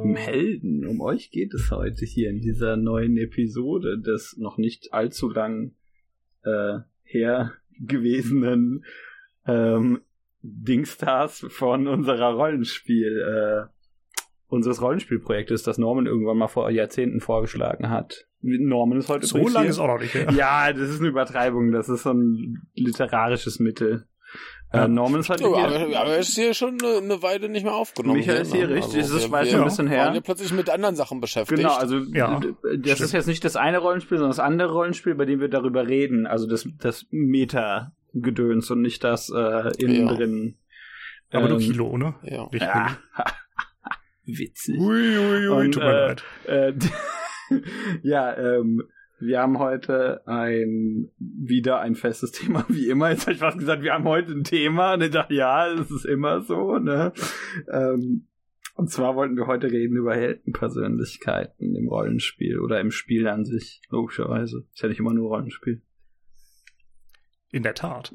lieben Helden, um euch geht es heute hier in dieser neuen Episode des noch nicht allzu lang her gewesenen Dingstars von unseres Rollenspielprojektes, das Norman irgendwann mal vor Jahrzehnten vorgeschlagen hat. Norman ist heute so lange ist auch noch nicht her. Ja, das ist eine Übertreibung, das ist so ein literarisches Mittel. Norman ist heute aber er ist hier schon eine Weile nicht mehr aufgenommen. Michael ist hier, richtig, also, das ist schon ein bisschen her. Wir waren ja plötzlich mit anderen Sachen beschäftigt. Genau, also das ist jetzt nicht das eine Rollenspiel, sondern das andere Rollenspiel, bei dem wir darüber reden. Also das Meta-Gedöns und nicht das innen drin. Aber nur Kilo, ne? Ja. Witzig. Ui, tut mir leid. Wir haben heute wieder ein festes Thema, wie immer. Jetzt habe ich fast gesagt, wir haben heute ein Thema. Und ich dachte, ja, das ist immer so, ne? Und zwar wollten wir heute reden über Heldenpersönlichkeiten im Rollenspiel oder im Spiel an sich, logischerweise. Ist ja nicht immer nur Rollenspiel. In der Tat.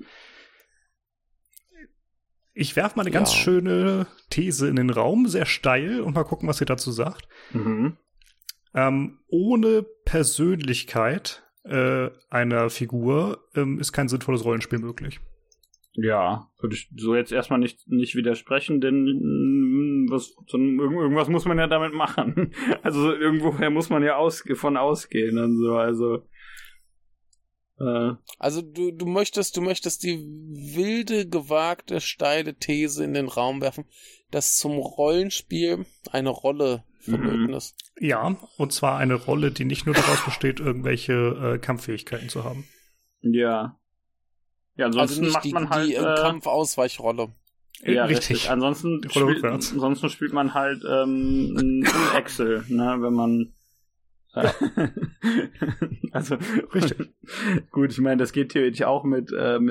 Ich werfe mal eine ganz schöne These in den Raum, sehr steil, und mal gucken, was ihr dazu sagt. Mhm. Ohne Persönlichkeit einer Figur ist kein sinnvolles Rollenspiel möglich. Ja, würde ich so jetzt erstmal nicht widersprechen, denn irgendwas muss man ja damit machen. Also irgendwoher muss man ja von ausgehen und so, also Also du möchtest die wilde, gewagte, steile These in den Raum werfen, dass zum Rollenspiel eine Rolle vonnöten ist. Ja, und zwar eine Rolle, die nicht nur daraus besteht, irgendwelche Kampffähigkeiten zu haben. Ja. Ja, ansonsten also nicht macht man halt die Kampfausweichrolle. Ja, richtig. Ansonsten spielt man halt ein Excel, ne, wenn man also richtig. Gut, ich meine, das geht theoretisch auch mit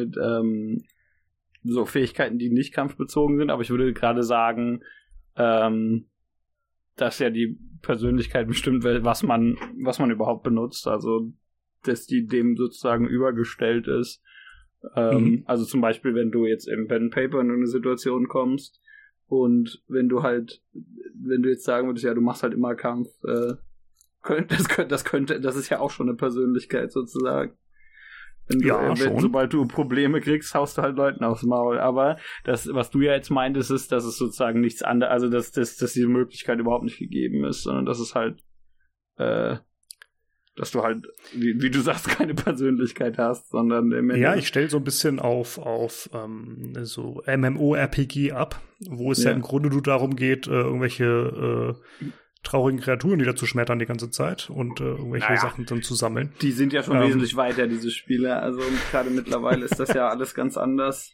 so Fähigkeiten, die nicht kampfbezogen sind, aber ich würde gerade sagen, dass ja die Persönlichkeit bestimmt, was man überhaupt benutzt, also dass die dem sozusagen übergestellt ist. Also zum Beispiel, wenn du jetzt im Pen and Paper in eine Situation kommst und wenn du jetzt sagen würdest, ja, du machst halt immer Kampf, das ist ja auch schon eine Persönlichkeit sozusagen. Sobald du Probleme kriegst, haust du halt Leuten aufs Maul. Aber das, was du ja jetzt meintest, ist, dass es sozusagen nichts anderes, also dass diese Möglichkeit überhaupt nicht gegeben ist, sondern dass es halt, dass du halt, wie du sagst, keine Persönlichkeit hast, sondern ich stelle so ein bisschen auf so MMORPG ab, wo es ja im Grunde nur darum geht, irgendwelche traurigen Kreaturen niederzuschmettern die ganze Zeit und irgendwelche Sachen dann zu sammeln. Die sind ja schon wesentlich weiter, diese Spiele. Also gerade mittlerweile ist das ja alles ganz anders.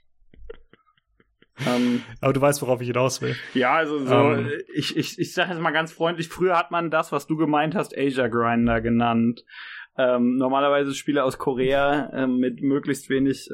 Aber du weißt, worauf ich hinaus will. Ja, also so, ich sage jetzt mal ganz freundlich, früher hat man das, was du gemeint hast, Asia Grinder genannt. Normalerweise Spiele aus Korea mit möglichst wenig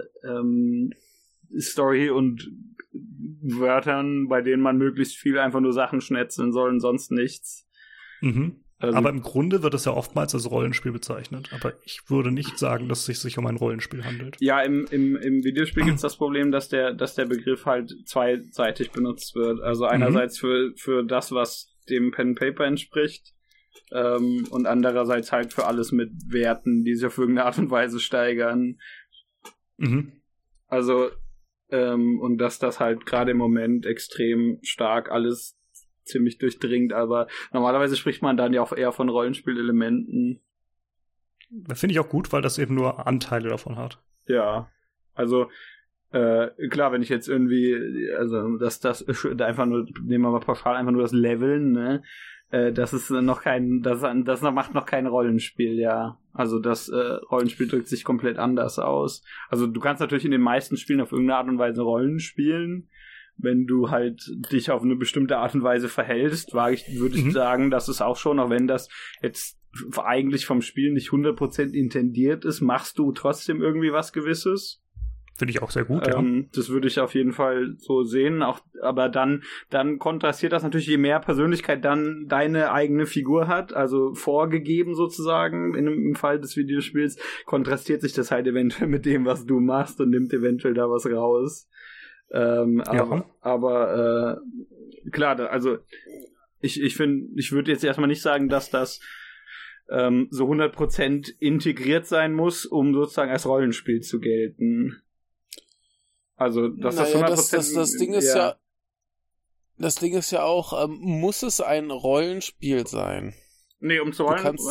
Story und Wörtern, bei denen man möglichst viel einfach nur Sachen schnetzeln soll und sonst nichts. Mhm. Also, aber im Grunde wird es ja oftmals als Rollenspiel bezeichnet. Aber ich würde nicht sagen, dass es sich um ein Rollenspiel handelt. Ja, im Videospiel gibt es das Problem, dass der Begriff halt zweiseitig benutzt wird. Also einerseits für das, was dem Pen and Paper entspricht, und andererseits halt für alles mit Werten, die sich auf irgendeine Art und Weise steigern. Mhm. Also und dass das halt gerade im Moment extrem stark alles ziemlich durchdringt, aber normalerweise spricht man dann ja auch eher von Rollenspielelementen. Das finde ich auch gut, weil das eben nur Anteile davon hat. Ja, also klar, wenn ich jetzt irgendwie, also das einfach nur, nehmen wir mal pauschal einfach nur das Leveln, ne? Das ist noch das macht noch kein Rollenspiel, ja. Also das Rollenspiel drückt sich komplett anders aus. Also du kannst natürlich in den meisten Spielen auf irgendeine Art und Weise Rollen spielen. Wenn du halt dich auf eine bestimmte Art und Weise verhältst, würde ich sagen, dass es auch schon, auch wenn das jetzt eigentlich vom Spiel nicht 100% intendiert ist, machst du trotzdem irgendwie was Gewisses. Finde ich auch sehr gut, ja. Das würde ich auf jeden Fall so sehen, aber dann kontrastiert das natürlich, je mehr Persönlichkeit dann deine eigene Figur hat, also vorgegeben sozusagen, im Fall des Videospiels, kontrastiert sich das halt eventuell mit dem, was du machst und nimmt eventuell da was raus. Aber klar, also ich würde jetzt erstmal nicht sagen, dass das so 100% integriert sein muss, um sozusagen als Rollenspiel zu gelten. Also, dass das 100%... Das Ding ist ja auch, muss es ein Rollenspiel sein? Nee, um zu rollen... Du kannst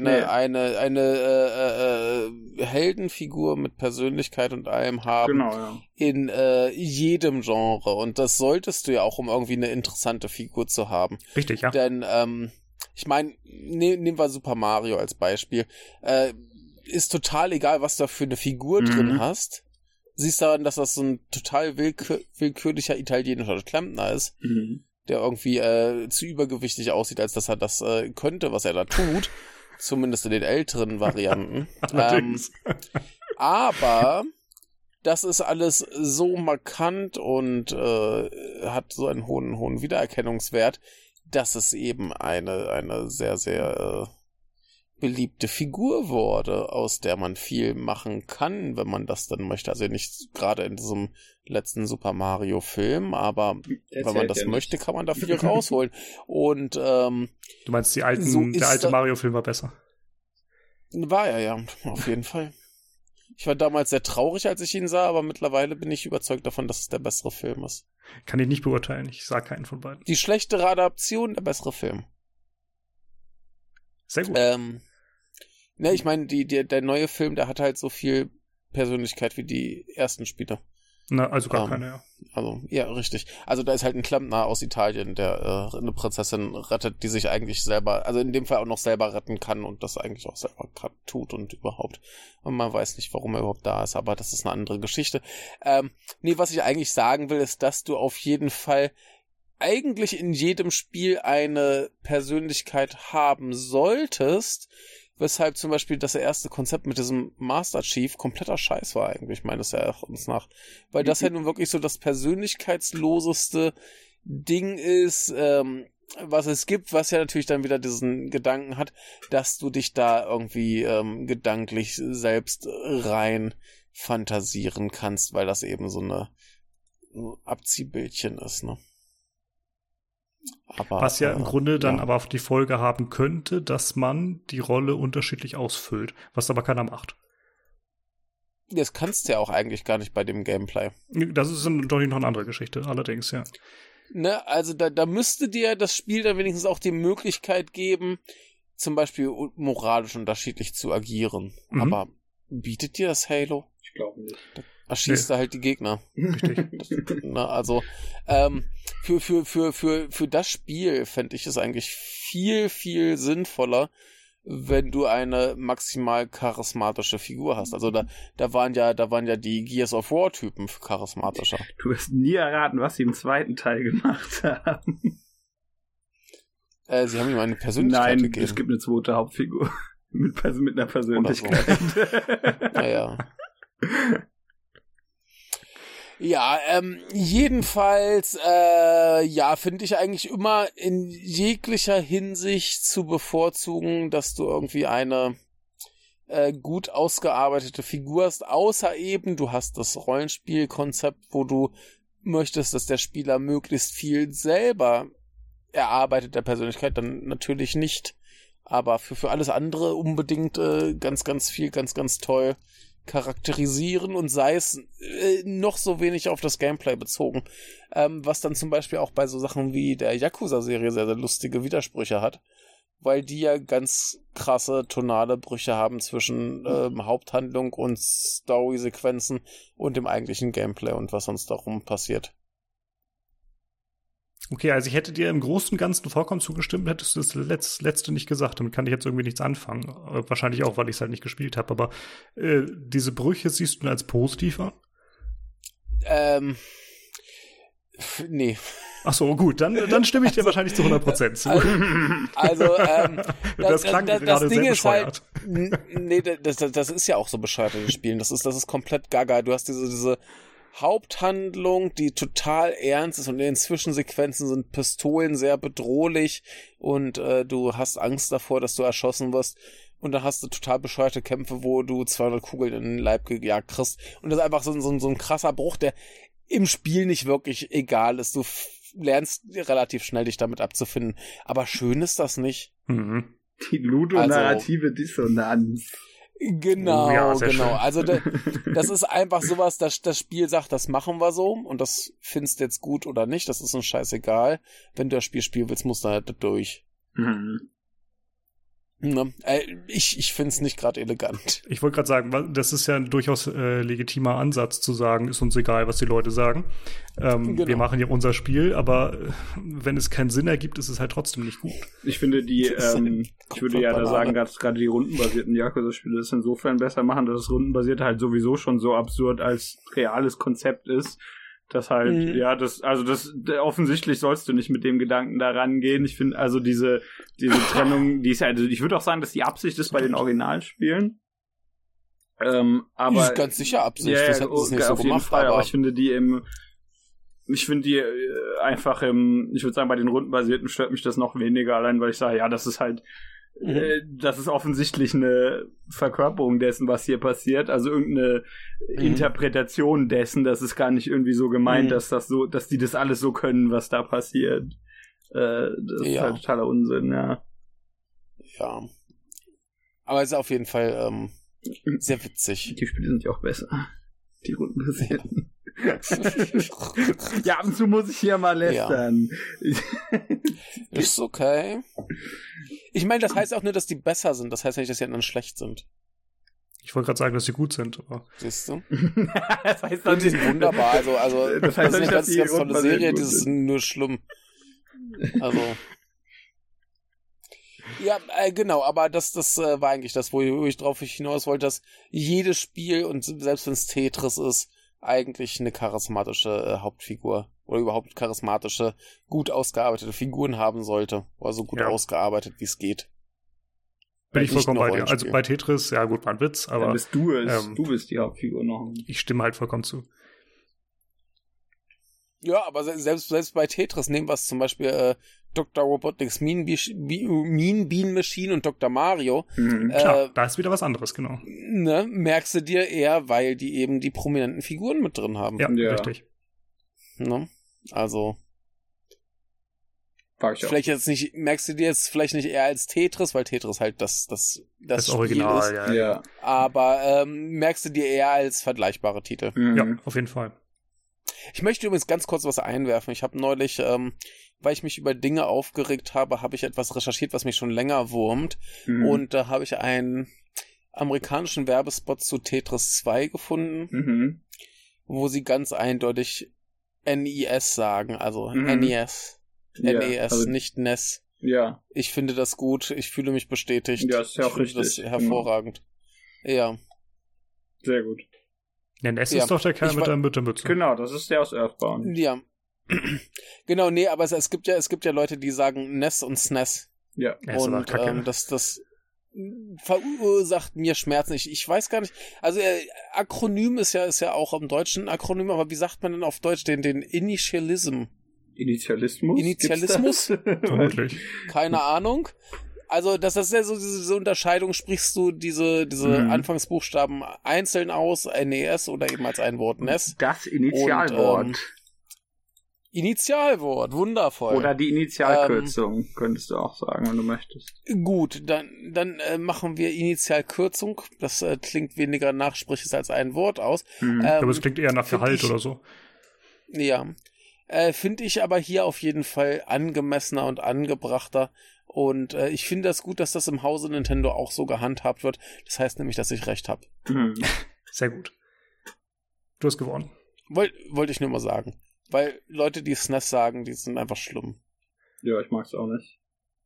eine Heldenfigur mit Persönlichkeit und allem haben, genau, ja. In jedem Genre. Und das solltest du ja auch, um irgendwie eine interessante Figur zu haben. Richtig, ja. Denn, ich meine, nehmen wir Super Mario als Beispiel. Ist total egal, was du für eine Figur drin hast. Siehst daran, dass das so ein total willkürlicher italienischer Klempner ist, der irgendwie zu übergewichtig aussieht, als dass er das könnte, was er da tut. Zumindest in den älteren Varianten. Aber das ist alles so markant und hat so einen hohen Wiedererkennungswert, dass es eben eine sehr, sehr beliebte Figur wurde, aus der man viel machen kann, wenn man das dann möchte. Also nicht gerade in diesem letzten Super Mario Film, aber wenn man das möchte, kann man da viel rausholen. Und du meinst, der alte Mario-Film war besser? War er ja, auf jeden Fall. Ich war damals sehr traurig, als ich ihn sah, aber mittlerweile bin ich überzeugt davon, dass es der bessere Film ist. Kann ich nicht beurteilen, ich sag keinen von beiden. Die schlechtere Adaption, der bessere Film. Sehr gut. Ne, ich meine, der neue Film, der hat halt so viel Persönlichkeit wie die ersten Spiele. Na, also gar keine, ja. Also, ja, richtig. Also da ist halt ein Klempner aus Italien, der eine Prinzessin rettet, die sich eigentlich selber, also in dem Fall auch noch selber retten kann und das eigentlich auch selber tut und überhaupt. Und man weiß nicht, warum er überhaupt da ist, aber das ist eine andere Geschichte. Nee, was ich eigentlich sagen will, ist, dass du auf jeden Fall eigentlich in jedem Spiel eine Persönlichkeit haben solltest, weshalb zum Beispiel das erste Konzept mit diesem Master Chief kompletter Scheiß war eigentlich, meines Erachtens nach. Weil das ja nun wirklich so das persönlichkeitsloseste Ding ist, was es gibt, was ja natürlich dann wieder diesen Gedanken hat, dass du dich da irgendwie gedanklich selbst rein fantasieren kannst, weil das eben so eine Abziehbildchen ist, ne? Aber, was ja im Grunde dann aber auf die Folge haben könnte, dass man die Rolle unterschiedlich ausfüllt, was aber keiner macht. Das kannst du ja auch eigentlich gar nicht bei dem Gameplay. Das ist doch noch eine andere Geschichte, allerdings, ja. Ne, also da müsste dir das Spiel dann wenigstens auch die Möglichkeit geben, zum Beispiel moralisch unterschiedlich zu agieren. Aber bietet dir das Halo? Ich glaube nicht. Erschießt er halt die Gegner. Richtig. Also, für das Spiel fände ich es eigentlich viel, viel sinnvoller, wenn du eine maximal charismatische Figur hast. Also da waren ja die Gears of War Typen charismatischer. Du wirst nie erraten, was sie im zweiten Teil gemacht haben. Sie haben ihm eine Persönlichkeit gegeben. Nein, es gibt eine zweite Hauptfigur mit einer Persönlichkeit. So. Naja. Ja, jedenfalls, finde ich eigentlich immer in jeglicher Hinsicht zu bevorzugen, dass du irgendwie eine gut ausgearbeitete Figur hast, außer eben, du hast das Rollenspielkonzept, wo du möchtest, dass der Spieler möglichst viel selber erarbeitet der Persönlichkeit, dann natürlich nicht. Aber für alles andere unbedingt ganz, ganz viel, ganz, ganz toll charakterisieren und sei es noch so wenig auf das Gameplay bezogen, was dann zum Beispiel auch bei so Sachen wie der Yakuza-Serie sehr, sehr lustige Widersprüche hat, weil die ja ganz krasse tonale Brüche haben zwischen Haupthandlung und Story-Sequenzen und dem eigentlichen Gameplay und was sonst darum passiert. Okay, also ich hätte dir im Großen und Ganzen vollkommen zugestimmt, hättest du das letzte nicht gesagt. Damit kann ich jetzt irgendwie nichts anfangen. Wahrscheinlich auch, weil ich es halt nicht gespielt habe. Aber diese Brüche siehst du als positiv an? Nee. Ach so, gut, dann stimme ich dir wahrscheinlich zu 100% zu. Das klang das Ding sehr ist bescheuert. Halt, nee, das ist ja auch so bescheuert in den Spielen. Das ist komplett gaga. Du hast diese Haupthandlung, die total ernst ist und in den Zwischensequenzen sind Pistolen sehr bedrohlich und du hast Angst davor, dass du erschossen wirst und dann hast du total bescheuerte Kämpfe, wo du 200 Kugeln in den Leib gejagt kriegst und das ist einfach so ein krasser Bruch, der im Spiel nicht wirklich egal ist. Du lernst relativ schnell, dich damit abzufinden. Aber schön ist das nicht. Mhm. Die ludonarrative Dissonanz. Genau, ja, sehr genau. schön. Also das ist einfach sowas, das Spiel sagt, das machen wir so und das findest du jetzt gut oder nicht, das ist uns scheißegal. Wenn du das Spiel spielen willst, musst du halt durch. Mhm. Ne? Ich find's nicht gerade elegant. Ich wollte gerade sagen, das ist ja ein durchaus legitimer Ansatz zu sagen, ist uns egal, was die Leute sagen. Genau. Wir machen ja unser Spiel, aber wenn es keinen Sinn ergibt, ist es halt trotzdem nicht gut. Ich finde ich würde ja da sagen, dass gerade die rundenbasierten Yakuza-Spiele das insofern besser machen, dass das rundenbasierte halt sowieso schon so absurd als reales Konzept ist, dass halt, offensichtlich sollst du nicht mit dem Gedanken da rangehen. Ich finde, also diese Trennung, die ist ja, also ich würde auch sagen, dass die Absicht ist bei den Originalspielen. Aber. Die ist ganz sicher Absicht, ja, das hätten sie nicht so auf jeden gemacht, Fall, aber ich finde die einfach ich würde sagen, bei den rundenbasierten stört mich das noch weniger, allein weil ich sage, ja, das ist halt, das ist offensichtlich eine Verkörperung dessen, was hier passiert, also irgendeine Interpretation dessen, das ist gar nicht irgendwie so gemeint, dass die das alles so können, was da passiert. Das ist halt totaler Unsinn, ja. Ja. Aber es ist auf jeden Fall sehr witzig. Die Spiele sind ja auch besser. Die rundenbasierten. Ja, ab und zu muss ich hier mal lästern. Ja. Ist okay. Ich meine, das heißt auch nur, dass die besser sind. Das heißt nicht, dass die anderen schlecht sind. Ich wollte gerade sagen, dass sie gut sind, aber. Siehst du? Das heißt dann, die sind wunderbar. Also das heißt ist nicht, eine dass die ganz tolle Serie, gut das ist sind. nur schlimm. Also. Ja, genau, aber das war eigentlich das, wo ich drauf hinaus wollte, dass jedes Spiel, und selbst wenn es Tetris ist, eigentlich eine charismatische Hauptfigur oder überhaupt charismatische, gut ausgearbeitete Figuren haben sollte. Oder so gut ausgearbeitet, wie es geht. Bin ich vollkommen bei dir. Also bei Tetris, ja gut, war ein Witz, aber. Dann bist du es. Du bist die Hauptfigur noch. Ich stimme halt vollkommen zu. Ja, aber selbst bei Tetris nehmen wir es zum Beispiel Dr. Robotnik's Mean Bean Machine und Dr. Mario. Klar, da ist wieder was anderes, genau. Ne, merkst du dir eher, weil die eben die prominenten Figuren mit drin haben. Ja, richtig. Ne? Also. Vielleicht jetzt nicht, merkst du dir jetzt vielleicht nicht eher als Tetris, weil Tetris halt das Original ist. Ja. Aber merkst du dir eher als vergleichbare Titel. Ja, auf jeden Fall. Ich möchte übrigens ganz kurz was einwerfen. Ich habe neulich, weil ich mich über Dinge aufgeregt habe, habe ich etwas recherchiert, was mich schon länger wurmt. Und da habe ich einen amerikanischen Werbespot zu Tetris 2 gefunden, wo sie ganz eindeutig NES sagen, also NES. NES, also, nicht NES. Ja. Ich finde das gut, ich fühle mich bestätigt. Ja, ist ja auch richtig. Ich finde das hervorragend. Genau. Ja. Sehr gut. Ja, NES ist doch der Kerl mit der Mütze. Genau, das ist der aus Earthbound. Ja. Genau, nee, aber es gibt ja Leute, die sagen NES und SNES. Ja. Und das verursacht mir Schmerzen. Ich weiß gar nicht, also Akronym ist ja auch im Deutschen Akronym, aber wie sagt man denn auf Deutsch den Initialism? Initialismus? Vermutlich. Keine Ahnung. Also, das ist ja so diese Unterscheidung, sprichst du diese Anfangsbuchstaben einzeln aus, NES oder eben als ein Wort NES. Das Initialwort. Initialwort, wundervoll. Oder die Initialkürzung, könntest du auch sagen, wenn du möchtest. Gut, dann machen wir Initialkürzung. Das klingt weniger nachsprechend als ein Wort aus. Aber es klingt eher nach Gehalt oder so. Ja. Finde ich aber hier auf jeden Fall angemessener und angebrachter. Und ich finde das gut, dass das im Hause Nintendo auch so gehandhabt wird. Das heißt nämlich, dass ich recht habe. Sehr gut. Du hast gewonnen. Wollte ich nur mal sagen. Weil Leute, die SNES sagen, die sind einfach schlimm. Ja, ich mag es auch nicht.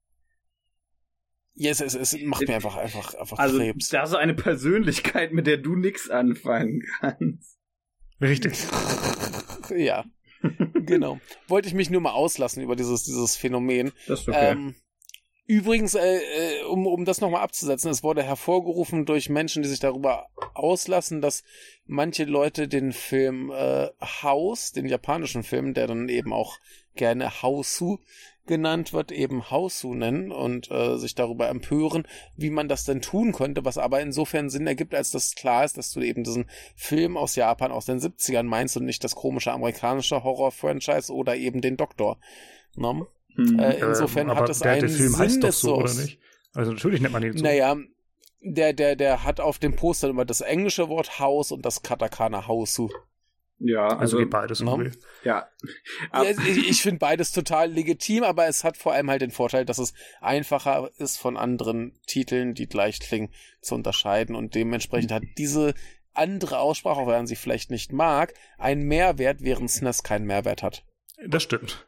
Ja, es macht mir einfach also, Krebs. Das ist eine Persönlichkeit, mit der du nichts anfangen kannst. Richtig. Ja. Genau. Wollte ich mich nur mal auslassen über dieses Phänomen. Das ist okay. Übrigens, um das nochmal abzusetzen, es wurde hervorgerufen durch Menschen, die sich darüber auslassen, dass manche Leute den Film House, den japanischen Film, der dann eben auch gerne Hausu genannt wird, eben Hausu nennen und sich darüber empören, wie man das denn tun könnte, was aber insofern Sinn ergibt, als dass klar ist, dass du eben diesen Film aus Japan aus den 70ern meinst und nicht das komische amerikanische Horror-Franchise oder eben den Doktor. Ne? Insofern hat es einen der Film Sinn, heißt doch so, oder nicht? Also natürlich nennt man ihn so. Naja, der hat auf dem Poster immer das englische Wort Haus und das Katakana Hausu. Ja, also geht beides irgendwie. Ja. Ich finde beides total legitim, aber es hat vor allem halt den Vorteil, dass es einfacher ist, von anderen Titeln, die gleich klingen, zu unterscheiden und dementsprechend hat diese andere Aussprache, auch wenn man sie vielleicht nicht mag, einen Mehrwert, während SNES keinen Mehrwert hat. Das stimmt.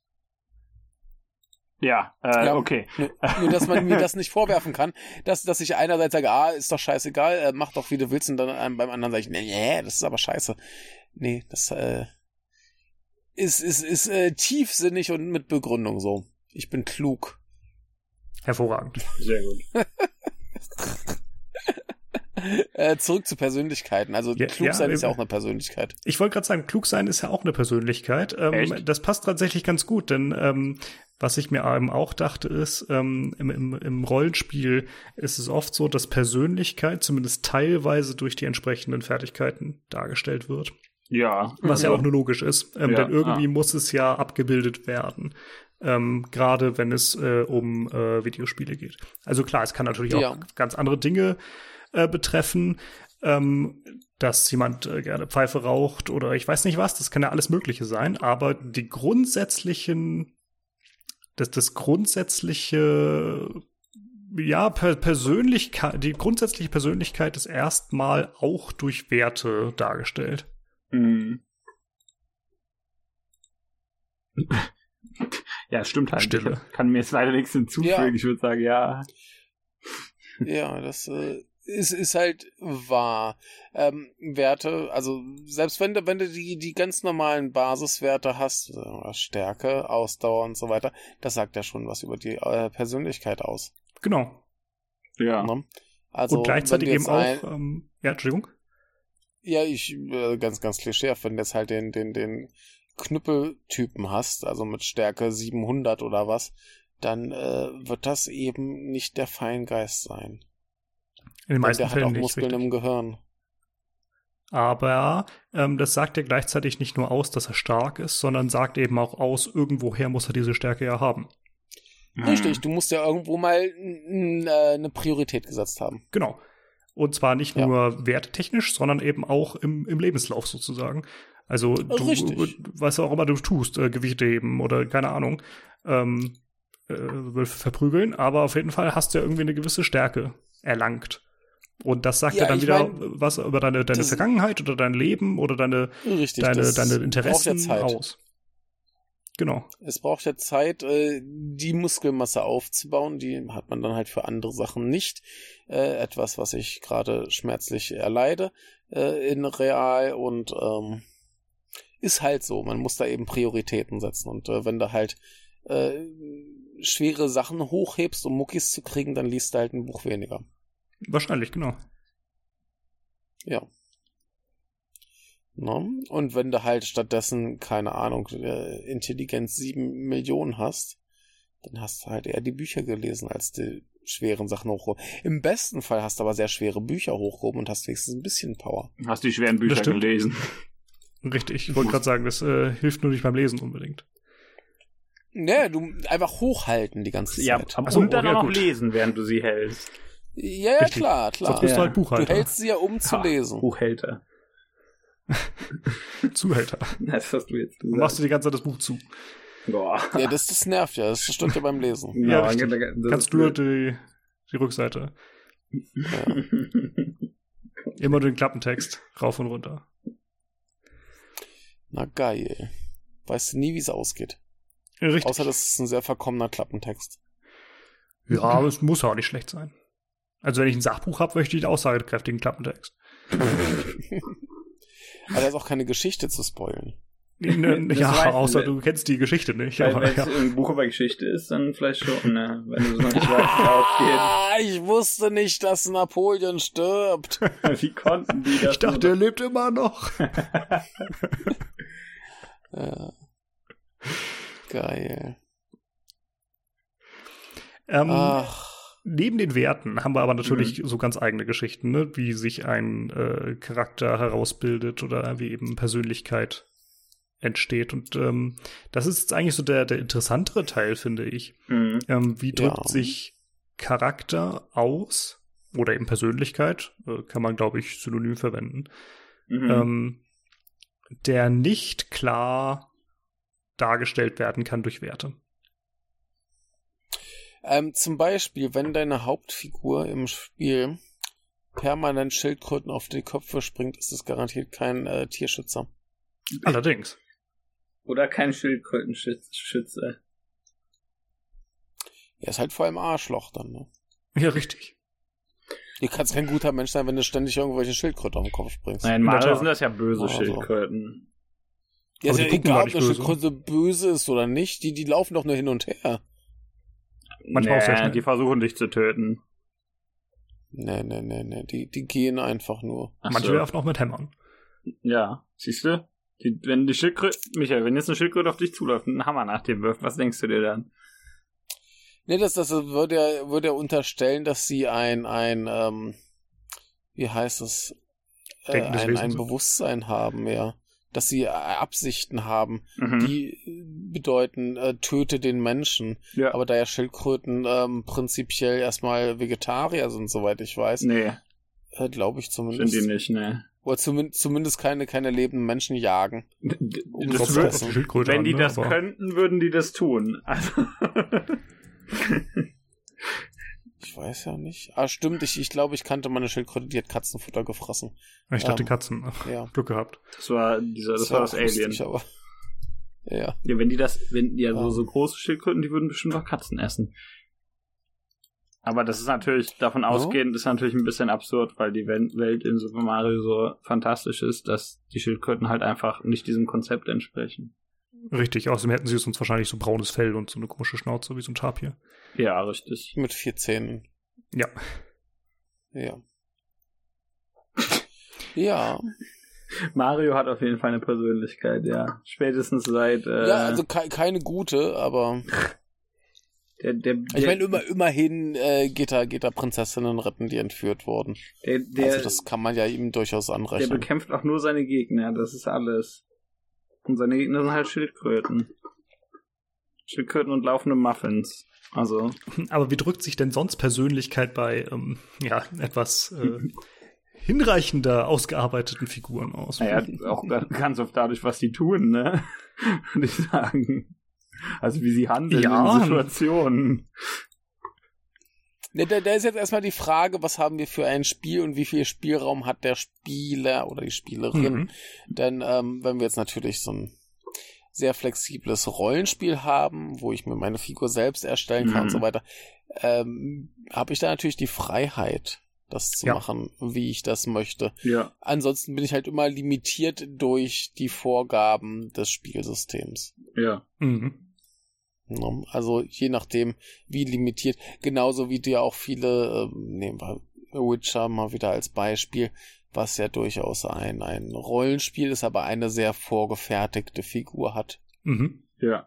Ja, okay. Nur, dass man mir das nicht vorwerfen kann, dass ich einerseits sage, ist doch scheißegal, mach doch, wie du willst, und dann beim anderen sage ich, nee, das ist aber scheiße. Nee, das ist tiefsinnig und mit Begründung so. Ich bin klug. Hervorragend. Sehr gut. Zurück zu Persönlichkeiten. Also klug sein ist ja auch eine Persönlichkeit. Ich wollte gerade sagen, klug sein ist ja auch eine Persönlichkeit. Das passt tatsächlich ganz gut, denn was ich mir eben auch dachte ist, im Rollenspiel ist es oft so, dass Persönlichkeit zumindest teilweise durch die entsprechenden Fertigkeiten dargestellt wird. Ja. Was ja auch nur logisch ist, denn irgendwie muss es ja abgebildet werden. Gerade wenn es um Videospiele geht. Also klar, es kann natürlich auch ganz andere Dinge betreffen, dass jemand gerne Pfeife raucht oder ich weiß nicht was, das kann ja alles Mögliche sein, aber die grundsätzliche Persönlichkeit, die grundsätzliche Persönlichkeit ist erstmal auch durch Werte dargestellt. Mhm. Ja, stimmt halt. Stille. Ich kann mir jetzt leider nichts hinzufügen. Ja. Ich würde sagen, ja. Ja, das ist halt wahr. Werte, also selbst wenn du die ganz normalen Basiswerte hast, Stärke, Ausdauer und so weiter, das sagt ja schon was über die Persönlichkeit aus. Genau. Ja. Ne? Also, und gleichzeitig eben auch, Entschuldigung. Ja, ganz, ganz klischeehaft, wenn du jetzt halt den Knüppeltypen hast, also mit Stärke 700 oder was, dann wird das eben nicht der Feingeist sein. In den meisten Fällen der hat auch nicht, Muskeln richtig. im Gehirn. Aber das sagt ja gleichzeitig nicht nur aus, dass er stark ist, sondern sagt eben auch aus, irgendwoher muss er diese Stärke ja haben. Richtig, du musst ja irgendwo mal eine Priorität gesetzt haben. Genau. Und zwar nicht nur wertetechnisch, sondern eben auch im Lebenslauf sozusagen. Also was auch immer du tust, Gewichte heben oder keine Ahnung, Wölfe verprügeln, aber auf jeden Fall hast du ja irgendwie eine gewisse Stärke erlangt. Und das sagt ja dann wieder was über deine Vergangenheit oder dein Leben oder deine Interessen aus. Genau. Es braucht ja Zeit, die Muskelmasse aufzubauen. Die hat man dann halt für andere Sachen nicht. Etwas, was ich gerade schmerzlich erleide in real und ist halt so. Man muss da eben Prioritäten setzen. Und wenn du halt schwere Sachen hochhebst, um Muckis zu kriegen, dann liest du halt ein Buch weniger. Wahrscheinlich, genau. Ja. No? Und wenn du halt stattdessen, keine Ahnung, Intelligenz 7 Millionen hast, dann hast du halt eher die Bücher gelesen, als die schweren Sachen hochgehoben. Im besten Fall hast du aber sehr schwere Bücher hochgehoben und hast wenigstens ein bisschen Power. Hast die schweren Bücher gelesen. Richtig, ich wollte gerade sagen, das hilft nur nicht beim Lesen unbedingt. Ne, du einfach hochhalten die ganze Zeit. Ja, und dann auch noch lesen, während du sie hältst. Ja, klar. Sonst bist du halt Buchhalter. Du hältst sie ja, um zu lesen. Buchhälter. Zuhälter. Das hast du jetzt gesagt. Machst du die ganze Zeit das Buch zu. Boah. Ja, das nervt ja. Das stört ja beim Lesen. Ja, kannst du die Rückseite. Ja. Immer den Klappentext rauf und runter. Na geil. Weißt du nie, wie es ausgeht. Richtig. Außer, das ist ein sehr verkommener Klappentext. Ja, aber es muss auch nicht schlecht sein. Also wenn ich ein Sachbuch habe, möchte ich einen aussagekräftigen Klappentext. Aber da ist auch keine Geschichte zu spoilen. Ja, außer du kennst die Geschichte nicht. Wenn es ein Buch über Geschichte ist, dann vielleicht schon, ne? Wenn du so nicht weißt, ich wusste nicht, dass Napoleon stirbt. Wie konnten die das? Ich dachte, er lebt immer noch. Ja. Geil. Neben den Werten haben wir aber natürlich so ganz eigene Geschichten, ne? Wie sich ein Charakter herausbildet oder wie eben Persönlichkeit entsteht. Und das ist jetzt eigentlich so der interessantere Teil, finde ich. Wie drückt sich Charakter aus oder eben Persönlichkeit, kann man, glaube ich, synonym verwenden, der nicht klar dargestellt werden kann durch Werte. Zum Beispiel, wenn deine Hauptfigur im Spiel permanent Schildkröten auf die Köpfe springt, ist es garantiert kein Tierschützer. Allerdings. Oder kein Schildkrötenschütze. Er ist halt vor allem Arschloch dann, ne? Ja, richtig. Du kannst kein guter Mensch sein, wenn du ständig irgendwelche Schildkröten auf den Kopf springst. Nein, Mario sind das ja böse Schildkröten. Ja, ist ja egal, ob eine Schildkröte böse ist oder nicht. Die laufen doch nur hin und her. Manchmal auch sehr schnell. Die versuchen dich zu töten. Nee. Die gehen einfach nur. Manche werfen auch mit Hämmern. Ja, siehst du? Wenn die Schildkröte, Michael, wenn jetzt eine Schildkröte auf dich zuläuft und einen Hammer nach dir wirft, was denkst du dir dann? Nee, das würde er unterstellen, dass sie wie heißt es? Ein Bewusstsein haben, ja. Dass sie Absichten haben, die bedeuten, töte den Menschen. Ja. Aber da ja Schildkröten prinzipiell erstmal Vegetarier sind, soweit ich weiß. Nee. Glaube ich zumindest. Sind die nicht, ne. Oder zumindest keine lebenden Menschen jagen. Wenn die das könnten, würden die das tun. Also ich weiß ja nicht. Stimmt, ich glaube, ich kannte meine Schildkröte, die hat Katzenfutter gefressen. Ich dachte Katzen. Ja. Glück gehabt. Das war das Alien. Lustig, aber ja. Ja, so große Schildkröten, die würden bestimmt auch Katzen essen. Aber das ist natürlich, davon ausgehend, ist natürlich ein bisschen absurd, weil die Welt in Super Mario so fantastisch ist, dass die Schildkröten halt einfach nicht diesem Konzept entsprechen. Richtig, außerdem hätten sie sonst wahrscheinlich so braunes Fell und so eine komische Schnauze wie so ein Tapir. Ja, richtig. Mit 4 Zähnen. Ja. Ja. Mario hat auf jeden Fall eine Persönlichkeit, ja. Spätestens seit... ja, also keine gute, aber... ich meine, immerhin geht er Prinzessinnen retten, die entführt wurden. Also das kann man ja ihm durchaus anrechnen. Der bekämpft auch nur seine Gegner, das ist alles. Und seine Gegner sind halt Schildkröten. Schildkröten und laufende Muffins. Also. Aber wie drückt sich denn sonst Persönlichkeit bei etwas hinreichender ausgearbeiteten Figuren aus? Naja, auch ganz oft dadurch, was die tun, ne? Würde ich sagen. Also wie sie handeln in Situationen. Ne, da ist jetzt erstmal die Frage, was haben wir für ein Spiel und wie viel Spielraum hat der Spieler oder die Spielerin? Denn wenn wir jetzt natürlich so ein sehr flexibles Rollenspiel haben, wo ich mir meine Figur selbst erstellen kann und so weiter, habe ich da natürlich die Freiheit, das zu machen, wie ich das möchte. Ja. Ansonsten bin ich halt immer limitiert durch die Vorgaben des Spielsystems. Ja. Also je nachdem, wie limitiert, genauso wie du ja auch viele, nehmen wir Witcher mal wieder als Beispiel, was ja durchaus ein Rollenspiel ist, aber eine sehr vorgefertigte Figur hat. Ja.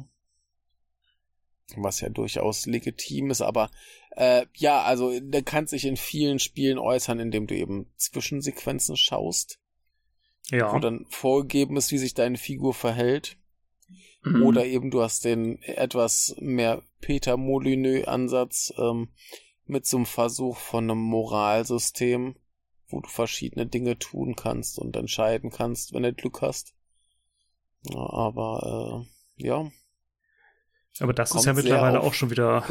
Was ja durchaus legitim ist, aber also der kann sich in vielen Spielen äußern, indem du eben Zwischensequenzen schaust, wo dann vorgegeben ist, wie sich deine Figur verhält. Oder eben du hast den etwas mehr Peter Molyneux-Ansatz mit so einem Versuch von einem Moralsystem, wo du verschiedene Dinge tun kannst und entscheiden kannst, wenn du Glück hast. Ja, aber Aber das ist ja mittlerweile auch schon wieder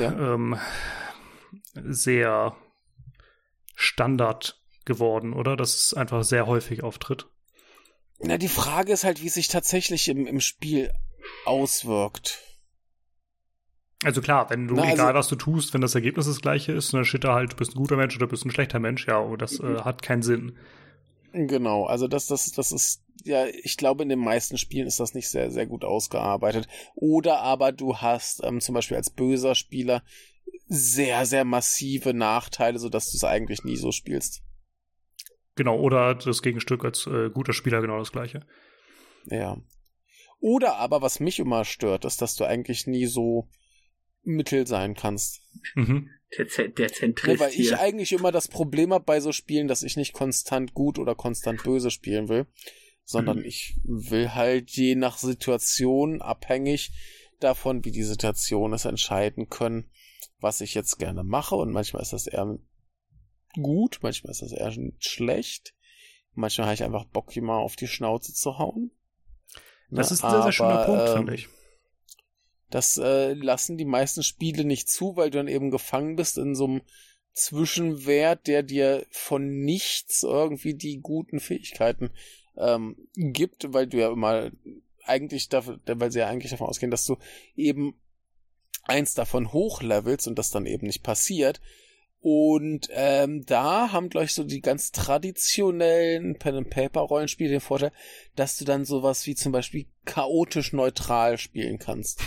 sehr Standard geworden, oder? Dass es einfach sehr häufig auftritt. Na, die Frage ist halt, wie sich tatsächlich im Spiel auswirkt. Also klar, wenn du, egal was du tust, wenn das Ergebnis das gleiche ist, dann steht da halt, du bist ein guter Mensch oder du bist ein schlechter Mensch, aber das hat keinen Sinn. Genau, also das ist, ja, ich glaube, in den meisten Spielen ist das nicht sehr, sehr gut ausgearbeitet. Oder aber du hast zum Beispiel als böser Spieler sehr, sehr massive Nachteile, sodass du es eigentlich nie so spielst. Genau, oder das Gegenstück als guter Spieler genau das gleiche. Ja. Oder aber, was mich immer stört, ist, dass du eigentlich nie so mittel sein kannst. Mhm. Der Zentrist weil ich eigentlich immer das Problem habe bei so Spielen, dass ich nicht konstant gut oder konstant böse spielen will, sondern ich will halt je nach Situation, abhängig davon, wie die Situation ist, entscheiden können, was ich jetzt gerne mache. Und manchmal ist das eher gut, manchmal ist das eher schlecht. Manchmal habe ich einfach Bock, mal auf die Schnauze zu hauen. Das ist ein sehr, sehr schöner Punkt, finde ich. Das lassen die meisten Spiele nicht zu, weil du dann eben gefangen bist in so einem Zwischenwert, der dir von nichts irgendwie die guten Fähigkeiten gibt, weil du ja immer weil sie ja eigentlich davon ausgehen, dass du eben eins davon hochlevelst und das dann eben nicht passiert. Und da haben, glaube ich, so die ganz traditionellen Pen-and-Paper-Rollenspiele den Vorteil, dass du dann sowas wie zum Beispiel chaotisch neutral spielen kannst.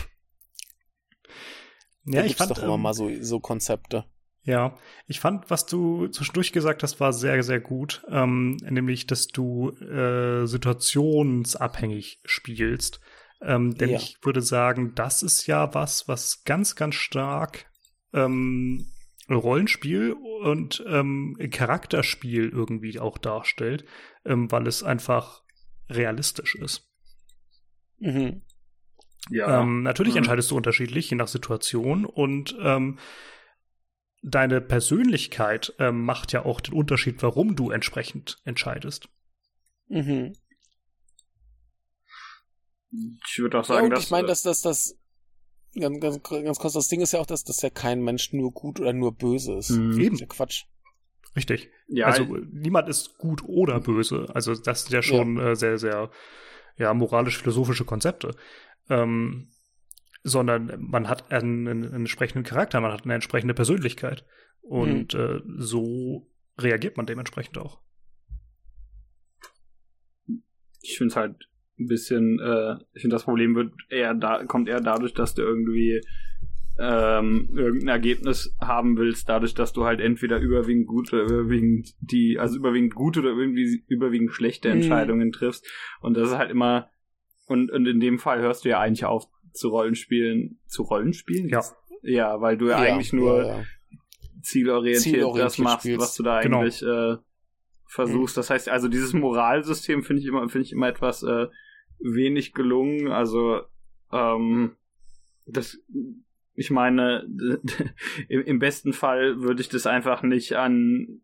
Ja, ich fand doch immer mal so Konzepte. Ja, ich fand, was du zwischendurch gesagt hast, war sehr, sehr gut. Nämlich, dass du situationsabhängig spielst. Denn ich würde sagen, das ist ja was ganz, ganz stark Rollenspiel und Charakterspiel irgendwie auch darstellt, weil es einfach realistisch ist. Mhm. Ja. Natürlich entscheidest du unterschiedlich, je nach Situation, und deine Persönlichkeit macht ja auch den Unterschied, warum du entsprechend entscheidest. Mhm. Ich würde auch sagen, dass ich meine, dass das ganz kurz, das Ding ist ja auch, dass ja kein Mensch nur gut oder nur böse ist. Eben. Das ist ja Quatsch. Richtig. Ja, also niemand ist gut oder böse. Also das sind ja schon sehr, sehr moralisch-philosophische Konzepte. Sondern man hat einen entsprechenden Charakter, man hat eine entsprechende Persönlichkeit. Und so reagiert man dementsprechend auch. Ich finde es halt ein bisschen, ich finde, das Problem kommt eher dadurch, dass du irgendwie irgendein Ergebnis haben willst, dadurch, dass du halt entweder überwiegend gute oder überwiegend überwiegend schlechte Entscheidungen triffst. Und das ist halt immer, und in dem Fall hörst du ja eigentlich auf zu Rollenspielen. Zu Rollenspielen? Ja. Ja, weil du ja eigentlich nur zielorientiert das machst, spielst. Was du da eigentlich versuchst. Das heißt, also dieses Moralsystem finde ich immer etwas wenig gelungen. Also ich meine, im besten Fall würde ich das einfach nicht an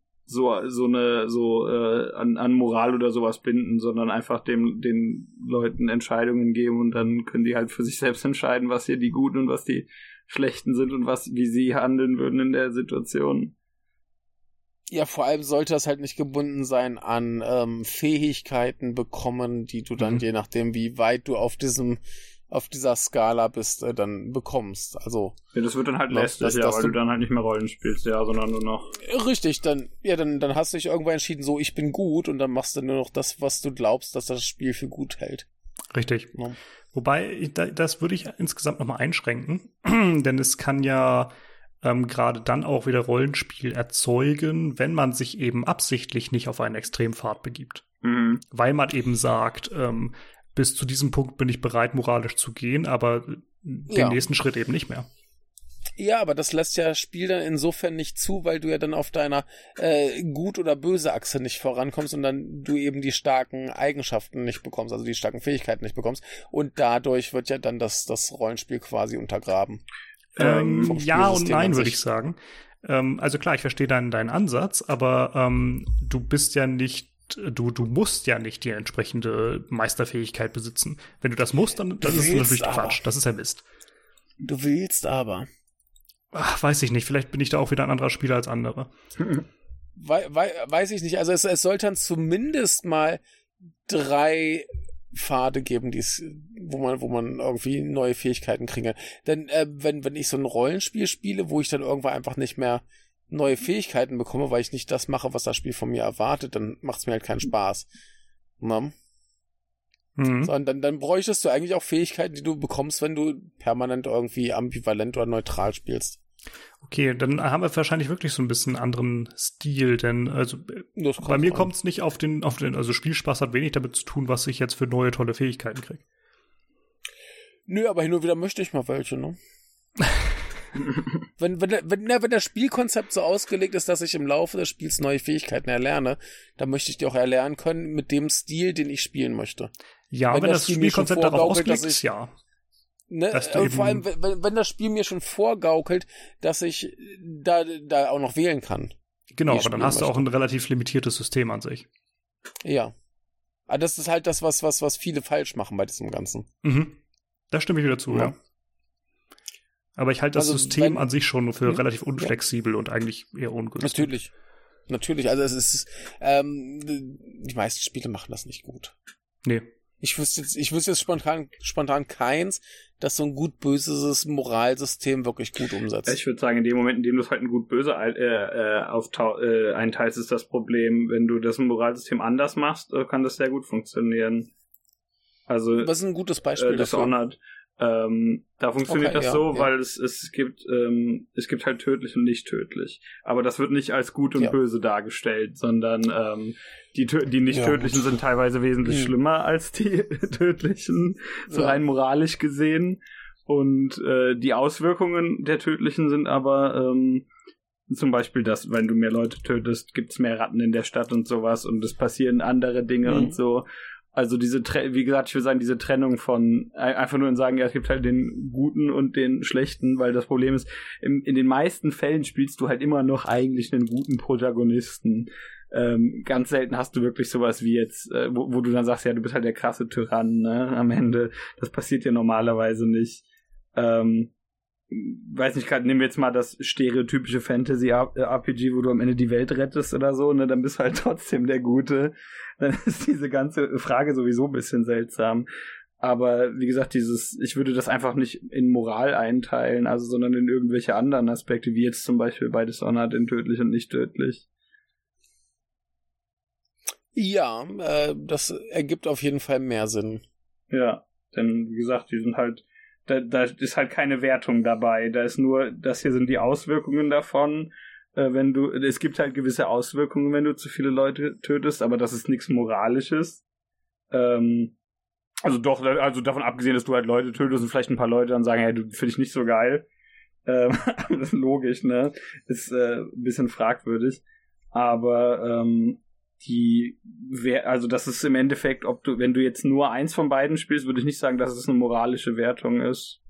an Moral oder sowas binden, sondern einfach den Leuten Entscheidungen geben und dann können die halt für sich selbst entscheiden, was hier die Guten und was die Schlechten sind und wie sie handeln würden in der Situation. Ja, vor allem sollte das halt nicht gebunden sein an Fähigkeiten bekommen, die du dann, je nachdem, wie weit du auf dieser Skala bist, dann bekommst. Also ja, das wird dann halt lästig, weil du dann halt nicht mehr Rollen spielst, sondern nur noch. Richtig, dann hast du dich irgendwann entschieden, so, ich bin gut, und dann machst du nur noch das, was du glaubst, dass das Spiel für gut hält. Richtig. Ja. Wobei, das würde ich insgesamt nochmal einschränken, denn es kann ja gerade dann auch wieder Rollenspiel erzeugen, wenn man sich eben absichtlich nicht auf einen Extrempfad begibt. Mhm. Weil man eben sagt, bis zu diesem Punkt bin ich bereit, moralisch zu gehen, aber den nächsten Schritt eben nicht mehr. Ja, aber das lässt ja das Spiel dann insofern nicht zu, weil du ja dann auf deiner Gut- oder Böse-Achse nicht vorankommst und dann du eben die starken Eigenschaften nicht bekommst, also die starken Fähigkeiten nicht bekommst. Und dadurch wird ja dann das Rollenspiel quasi untergraben. Ja und nein, würde ich sagen. Also klar, ich verstehe deinen Ansatz, aber du bist ja nicht Du musst ja nicht die entsprechende Meisterfähigkeit besitzen. Wenn du das musst, dann das ist natürlich Quatsch. Das ist ja Mist. Du willst aber. Ach, weiß ich nicht. Vielleicht bin ich da auch wieder ein anderer Spieler als andere. Weiß ich nicht. Also es sollte dann zumindest mal 3 Pfade geben, wo man irgendwie neue Fähigkeiten kriegen kann. Denn wenn ich so ein Rollenspiel spiele, wo ich dann irgendwann einfach nicht mehr neue Fähigkeiten bekomme, weil ich nicht das mache, was das Spiel von mir erwartet, dann macht es mir halt keinen Spaß. Na? Mhm. So, und dann bräuchtest du eigentlich auch Fähigkeiten, die du bekommst, wenn du permanent irgendwie ambivalent oder neutral spielst. Okay, dann haben wir wahrscheinlich wirklich so ein bisschen anderen Stil, denn also bei mir kommt es nicht auf den, also Spielspaß hat wenig damit zu tun, was ich jetzt für neue tolle Fähigkeiten kriege. Nö, aber hin und wieder möchte ich mal welche, ne? Wenn das Spielkonzept so ausgelegt ist, dass ich im Laufe des Spiels neue Fähigkeiten erlerne, dann möchte ich die auch erlernen können mit dem Stil, den ich spielen möchte. Ja, wenn das Spielkonzept darauf ausgelegt ist, ja. Ne, vor allem, wenn das Spiel mir schon vorgaukelt, dass ich da auch noch wählen kann. Genau, aber dann hast du auch ein relativ limitiertes System an sich. Ja. Aber das ist halt das, was viele falsch machen bei diesem Ganzen. Mhm. Da stimme ich wieder zu, ja. Aber ich halte das System an sich schon für relativ unflexibel und eigentlich eher ungünstig. Natürlich. Also es ist, die meisten Spiele machen das nicht gut. Nee. Ich wüsste jetzt spontan keins, das so ein gut-böses Moralsystem wirklich gut umsetzt. Ich würde sagen, in dem Moment, in dem du es halt ein gut-böse einteilst, ist das Problem. Wenn du das Moralsystem anders machst, kann das sehr gut funktionieren. Also, was ist ein gutes Beispiel Dishonored. Da funktioniert das so, weil es gibt halt tödlich und nicht tödlich. Aber das wird nicht als gut und böse dargestellt, sondern die nicht tödlichen sind teilweise wesentlich schlimmer als die tödlichen, so rein moralisch gesehen. Und die Auswirkungen der tödlichen sind aber zum Beispiel, dass, wenn du mehr Leute tötest, gibt's mehr Ratten in der Stadt und sowas und es passieren andere Dinge und so. Also wie gesagt, ich würde sagen, diese Trennung von einfach nur sagen, ja, es gibt halt den Guten und den Schlechten, weil das Problem ist, in den meisten Fällen spielst du halt immer noch eigentlich einen guten Protagonisten. Ganz selten hast du wirklich sowas wie jetzt, wo du dann sagst, ja, du bist halt der krasse Tyrann, ne, am Ende. Das passiert ja normalerweise nicht. Weiß nicht, gerade nehmen wir jetzt mal das stereotypische Fantasy-RPG, wo du am Ende die Welt rettest oder so, ne, dann bist du halt trotzdem der Gute. Dann ist diese ganze Frage sowieso ein bisschen seltsam. Aber wie gesagt, ich würde das einfach nicht in Moral einteilen, also sondern in irgendwelche anderen Aspekte, wie jetzt zum Beispiel bei Dishonored in tödlich und nicht tödlich. Ja, das ergibt auf jeden Fall mehr Sinn. Ja, denn wie gesagt, die sind halt da ist halt keine Wertung dabei. Da ist nur, das hier sind die Auswirkungen davon. Es gibt halt gewisse Auswirkungen, wenn du zu viele Leute tötest, aber das ist nichts Moralisches. Also davon abgesehen, dass du halt Leute tötest und vielleicht ein paar Leute dann sagen, hey, du finde ich nicht so geil. Das ist logisch, ne? Ist ein bisschen fragwürdig. Aber also das ist im Endeffekt, wenn du jetzt nur eins von beiden spielst, würde ich nicht sagen, dass es eine moralische Wertung ist.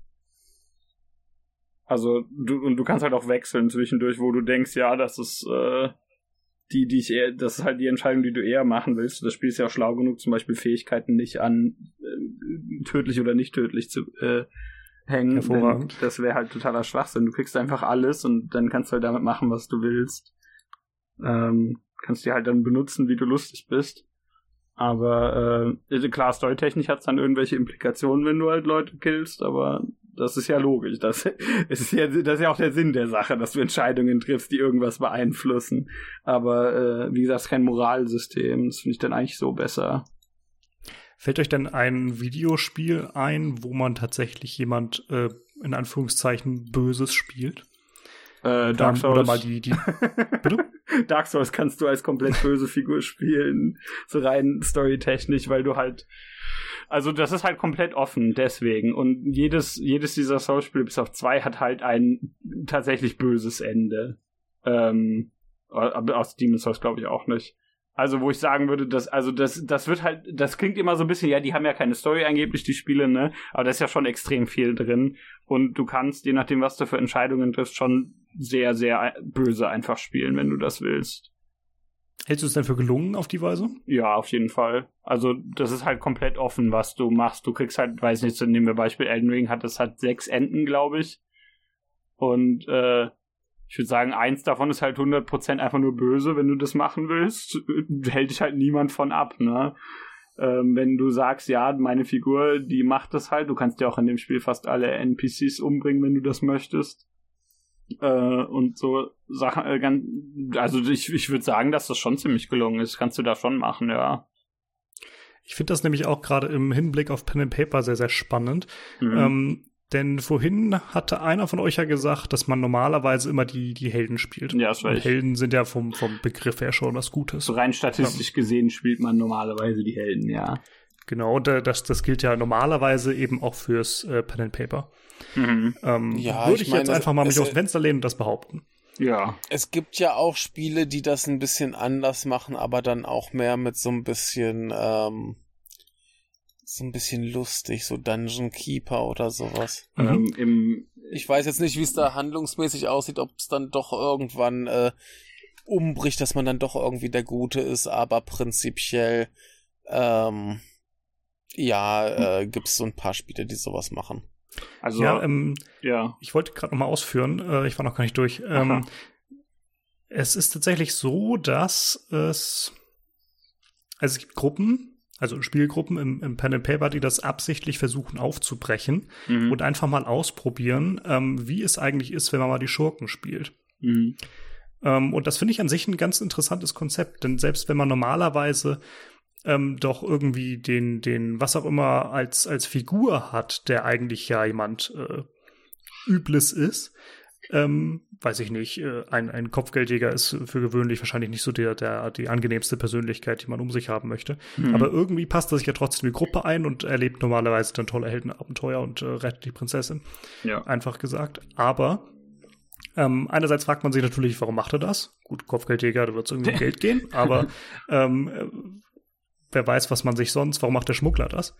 Also du kannst halt auch wechseln zwischendurch, wo du denkst, ja, das ist das ist halt die Entscheidung, die du eher machen willst. Das Spiel ist ja auch schlau genug, zum Beispiel Fähigkeiten nicht an tödlich oder nicht tödlich zu hängen. Hervorragend. Das wäre halt totaler Schwachsinn. Du kriegst einfach alles und dann kannst du halt damit machen, was du willst. Kannst die halt dann benutzen, wie du lustig bist. Aber klar, storytechnisch hat es dann irgendwelche Implikationen, wenn du halt Leute killst, aber das ist ja logisch. Das ist ja auch der Sinn der Sache, dass du Entscheidungen triffst, die irgendwas beeinflussen. Aber wie gesagt, kein Moralsystem. Das finde ich dann eigentlich so besser. Fällt euch denn ein Videospiel ein, wo man tatsächlich jemand in Anführungszeichen Böses spielt? Dark Souls. Oder mal die Bitte? Dark Souls kannst du als komplett böse Figur spielen, so rein storytechnisch, weil du halt, also das ist halt komplett offen, deswegen. Und jedes dieser Souls-Spiele bis auf 2 hat halt ein tatsächlich böses Ende. Aber aus Demon's Souls glaube ich auch nicht. Also wo ich sagen würde, das wird halt, das klingt immer so ein bisschen, ja, die haben ja keine Story angeblich, die Spiele, ne? Aber da ist ja schon extrem viel drin. Und du kannst, je nachdem, was du für Entscheidungen triffst, schon sehr, sehr böse einfach spielen, wenn du das willst. Hältst du es denn für gelungen auf die Weise? Ja, auf jeden Fall. Also das ist halt komplett offen, was du machst. Du kriegst halt, weiß nicht, nehmen wir Beispiel Elden Ring, hat 6 Enden, glaube ich. Und ich würde sagen, 1 davon ist halt 100% einfach nur böse, wenn du das machen willst. Hält dich halt niemand von ab, ne? Wenn du sagst, ja, meine Figur, die macht das halt, du kannst ja auch in dem Spiel fast alle NPCs umbringen, wenn du das möchtest. Und so Sachen, also ich würde sagen, dass das schon ziemlich gelungen ist. Kannst du da schon machen, ja. Ich finde das nämlich auch gerade im Hinblick auf Pen and Paper sehr, sehr spannend. Denn vorhin hatte einer von euch ja gesagt, dass man normalerweise immer die Helden spielt. Ja, das war ich. Helden sind ja vom Begriff her schon was Gutes. So rein statistisch gesehen spielt man normalerweise die Helden, ja. Genau, das gilt ja normalerweise eben auch fürs Pen and Paper. Würde ich jetzt einfach mal mich aus dem Fenster lehnen und das behaupten. Ja. Es gibt ja auch Spiele, die das ein bisschen anders machen, aber dann auch mehr mit so ein bisschen lustig, so Dungeon Keeper oder sowas. Ich weiß jetzt nicht, wie es da handlungsmäßig aussieht, ob es dann doch irgendwann umbricht, dass man dann doch irgendwie der Gute ist, aber prinzipiell gibt's so ein paar Spiele, die sowas machen. Also, ich wollte gerade noch mal ausführen, ich war noch gar nicht durch. Es ist tatsächlich so, dass es gibt Gruppen, also Spielgruppen im Pen and Paper, die das absichtlich versuchen aufzubrechen und einfach mal ausprobieren, wie es eigentlich ist, wenn man mal die Schurken spielt. Und das finde ich an sich ein ganz interessantes Konzept, denn selbst wenn man normalerweise doch irgendwie den was auch immer als Figur hat, der eigentlich ja jemand Übles ist, weiß ich nicht, ein Kopfgeldjäger ist für gewöhnlich wahrscheinlich nicht so die angenehmste Persönlichkeit, die man um sich haben möchte. Aber irgendwie passt er sich ja trotzdem in die Gruppe ein und erlebt normalerweise dann tolle Heldenabenteuer und rettet die Prinzessin. Ja. Einfach gesagt. Aber einerseits fragt man sich natürlich, warum macht er das? Gut, Kopfgeldjäger, da wird es irgendwie um Geld gehen, aber wer weiß, warum macht der Schmuggler das?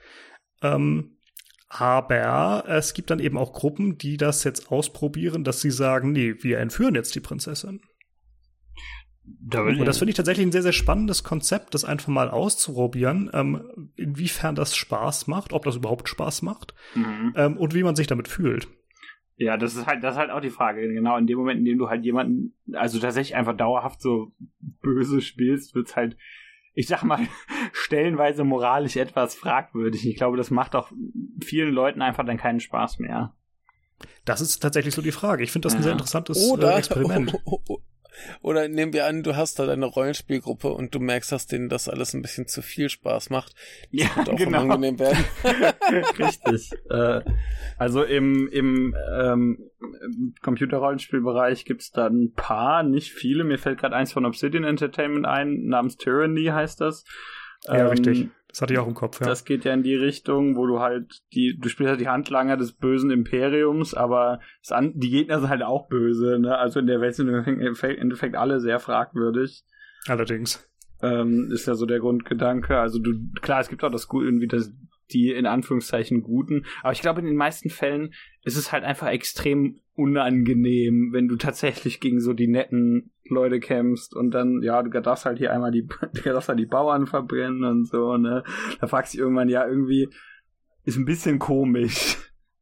Aber es gibt dann eben auch Gruppen, die das jetzt ausprobieren, dass sie sagen, nee, wir entführen jetzt die Prinzessin. Und das finde ich tatsächlich ein sehr, sehr spannendes Konzept, das einfach mal auszuprobieren, inwiefern das Spaß macht, ob das überhaupt Spaß macht und wie man sich damit fühlt. Ja, das ist halt auch die Frage. Genau in dem Moment, in dem du halt jemanden, also tatsächlich einfach dauerhaft so böse spielst, wird's halt, ich sag mal, stellenweise moralisch etwas fragwürdig. Ich glaube, das macht auch vielen Leuten einfach dann keinen Spaß mehr. Das ist tatsächlich so die Frage. Ich finde das ein sehr interessantes Experiment. Oder nehmen wir an, du hast da deine Rollenspielgruppe und du merkst, dass denen das alles ein bisschen zu viel Spaß macht. Das ja, wird auch genau. unangenehm werden. Richtig. Also im Computerrollenspielbereich gibt's da ein paar, nicht viele. Mir fällt gerade eins von Obsidian Entertainment ein, namens Tyranny heißt das. Ja, richtig. Das hatte ich auch im Kopf, ja. Das geht ja in die Richtung, wo du halt du spielst halt die Handlanger des bösen Imperiums, aber die Gegner sind halt auch böse, ne? Also in der Welt sind im Endeffekt alle sehr fragwürdig. Allerdings. Ist ja so der Grundgedanke. Also klar, es gibt auch das Gute, irgendwie die in Anführungszeichen Guten, aber ich glaube, in den meisten Fällen ist es halt einfach extrem unangenehm, wenn du tatsächlich gegen so die netten Leute kämpfst und dann, ja, du darfst halt hier einmal die Bauern verbrennen und so, ne? Da fragst du dich irgendwann, ja, irgendwie ist ein bisschen komisch.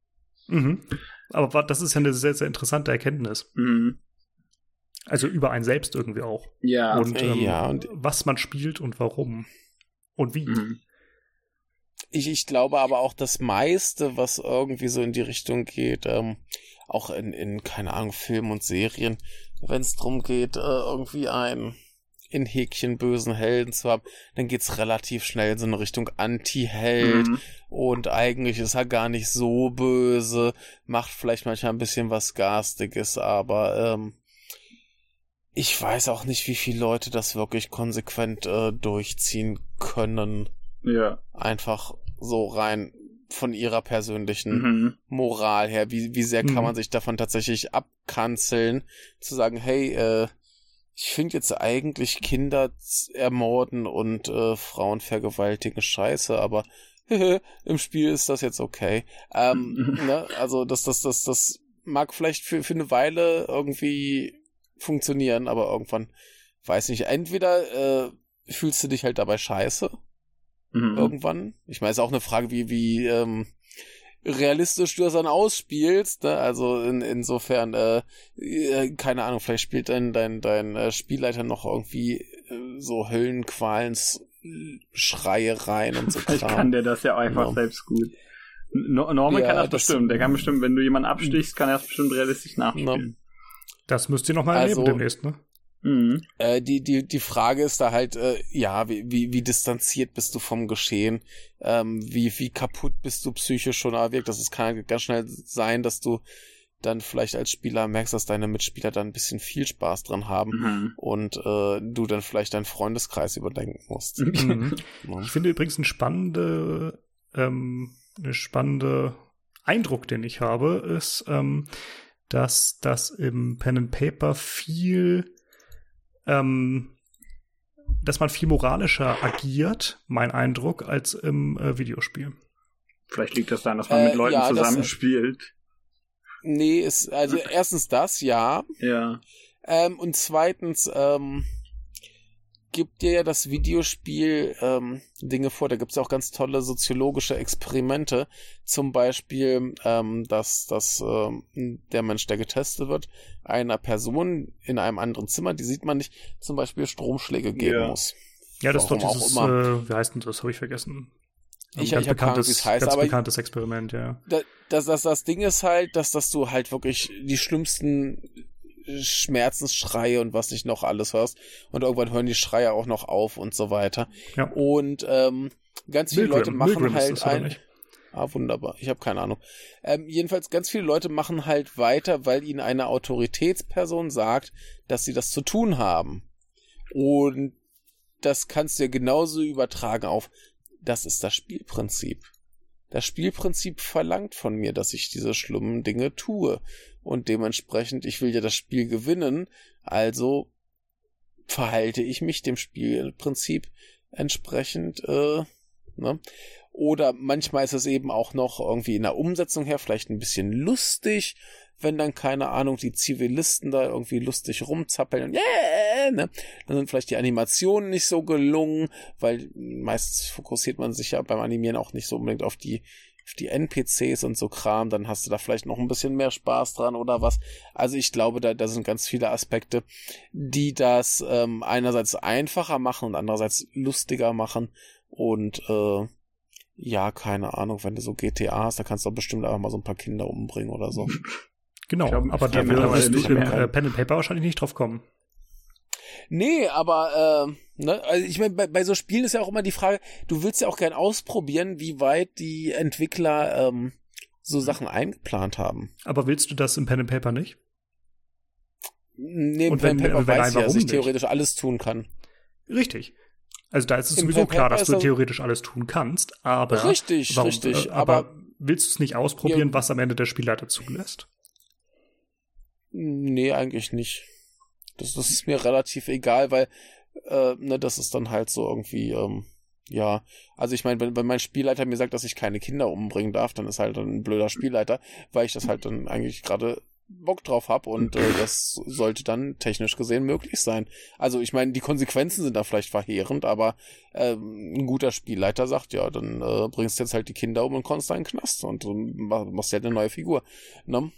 Aber das ist ja eine sehr, sehr interessante Erkenntnis. Also über einen selbst irgendwie auch. Ja. Und was man spielt und warum und wie. Ich glaube aber auch das meiste, was irgendwie so in die Richtung geht, auch in keine Ahnung, Filmen und Serien, wenn es drum geht, irgendwie einen in Häkchen bösen Helden zu haben, dann geht's relativ schnell in so eine Richtung Anti-Held und eigentlich ist er gar nicht so böse, macht vielleicht manchmal ein bisschen was Garstiges, aber ich weiß auch nicht, wie viele Leute das wirklich konsequent durchziehen können. Ja. Einfach so rein von ihrer persönlichen Moral her. Wie sehr kann man sich davon tatsächlich abkanzeln, zu sagen, hey, ich finde jetzt eigentlich Kinder ermorden und Frauen vergewaltigen scheiße, aber im Spiel ist das jetzt okay. Ne? Also das mag vielleicht für eine Weile irgendwie funktionieren, aber irgendwann, weiß nicht, entweder fühlst du dich halt dabei scheiße, irgendwann. Ich meine, es ist auch eine Frage, wie realistisch du das dann ausspielst, ne? Also insofern, keine Ahnung, vielleicht spielt dein Spielleiter noch irgendwie so Höllenqualensschreie rein und so. Vielleicht kann der das ja einfach selbst gut. Norman kann das bestimmt. Der kann bestimmt, wenn du jemanden abstichst, kann er das bestimmt realistisch nachspielen. Das müsst ihr noch mal erleben demnächst, ne? Die Frage ist da halt, wie distanziert bist du vom Geschehen? Wie kaputt bist du psychisch schon erwirkt? Das kann ganz schnell sein, dass du dann vielleicht als Spieler merkst, dass deine Mitspieler dann ein bisschen viel Spaß dran haben und du dann vielleicht deinen Freundeskreis überdenken musst. Ich finde übrigens eine spannende Eindruck, den ich habe, ist, dass das im Pen and Paper dass man viel moralischer agiert, mein Eindruck, als im Videospiel. Vielleicht liegt das daran, dass man mit Leuten zusammenspielt. Nee, also erstens das, ja. Ja. Und zweitens gibt dir ja das Videospiel Dinge vor. Da gibt's auch ganz tolle soziologische Experimente. Zum Beispiel, dass der Mensch, der getestet wird, einer Person in einem anderen Zimmer, die sieht man nicht, zum Beispiel Stromschläge geben muss. Ja, das ist doch dieses, wie heißt denn das? Habe ich vergessen. Ich habe keine Ahnung, wie es heißt, aber bekanntes Experiment, ja. Das Ding ist halt, dass du halt wirklich die schlimmsten Schmerzensschreie und was nicht noch alles hörst. Und irgendwann hören die Schreie auch noch auf und so weiter. Ja. Und ganz viele Leute machen halt wunderbar. Ich habe keine Ahnung. Jedenfalls, ganz viele Leute machen halt weiter, weil ihnen eine Autoritätsperson sagt, dass sie das zu tun haben. Und das kannst du ja genauso übertragen auf, das ist das Spielprinzip. Das Spielprinzip verlangt von mir, dass ich diese schlimmen Dinge tue. Und dementsprechend, ich will ja das Spiel gewinnen, also verhalte ich mich dem Spielprinzip entsprechend, ne? Oder manchmal ist es eben auch noch irgendwie in der Umsetzung her vielleicht ein bisschen lustig, wenn dann, keine Ahnung, die Zivilisten da irgendwie lustig rumzappeln und ne? Dann sind vielleicht die Animationen nicht so gelungen, weil meistens fokussiert man sich ja beim Animieren auch nicht so unbedingt auf die NPCs und so Kram, dann hast du da vielleicht noch ein bisschen mehr Spaß dran oder was. Also ich glaube, da sind ganz viele Aspekte, die das einerseits einfacher machen und andererseits lustiger machen und ja, keine Ahnung, wenn du so GTA hast, da kannst du doch bestimmt einfach mal so ein paar Kinder umbringen oder so. Genau, aber da wirst du im Pen and Paper wahrscheinlich nicht drauf kommen. Nee, aber ne, also ich meine, bei so Spielen ist ja auch immer die Frage, du willst ja auch gern ausprobieren, wie weit die Entwickler so Sachen eingeplant haben. Aber willst du das im Pen and Paper nicht? Nee, im Pen and Paper weiß ich ja, dass ich theoretisch alles tun kann. Richtig. Also da ist es sowieso klar, dass du theoretisch alles tun kannst, aber richtig. Aber willst du es nicht ausprobieren, was am Ende der Spielleiter zulässt? Nee, eigentlich nicht. Das ist mir relativ egal, weil ne, das ist dann halt so irgendwie, ja, also ich meine, wenn mein Spielleiter mir sagt, dass ich keine Kinder umbringen darf, dann ist halt ein blöder Spielleiter, weil ich das halt dann eigentlich gerade Bock drauf hab und das sollte dann technisch gesehen möglich sein. Also ich meine, die Konsequenzen sind da vielleicht verheerend, aber ein guter Spielleiter sagt, ja, dann bringst du jetzt halt die Kinder um und kommst da in den Knast und machst halt eine neue Figur, ne?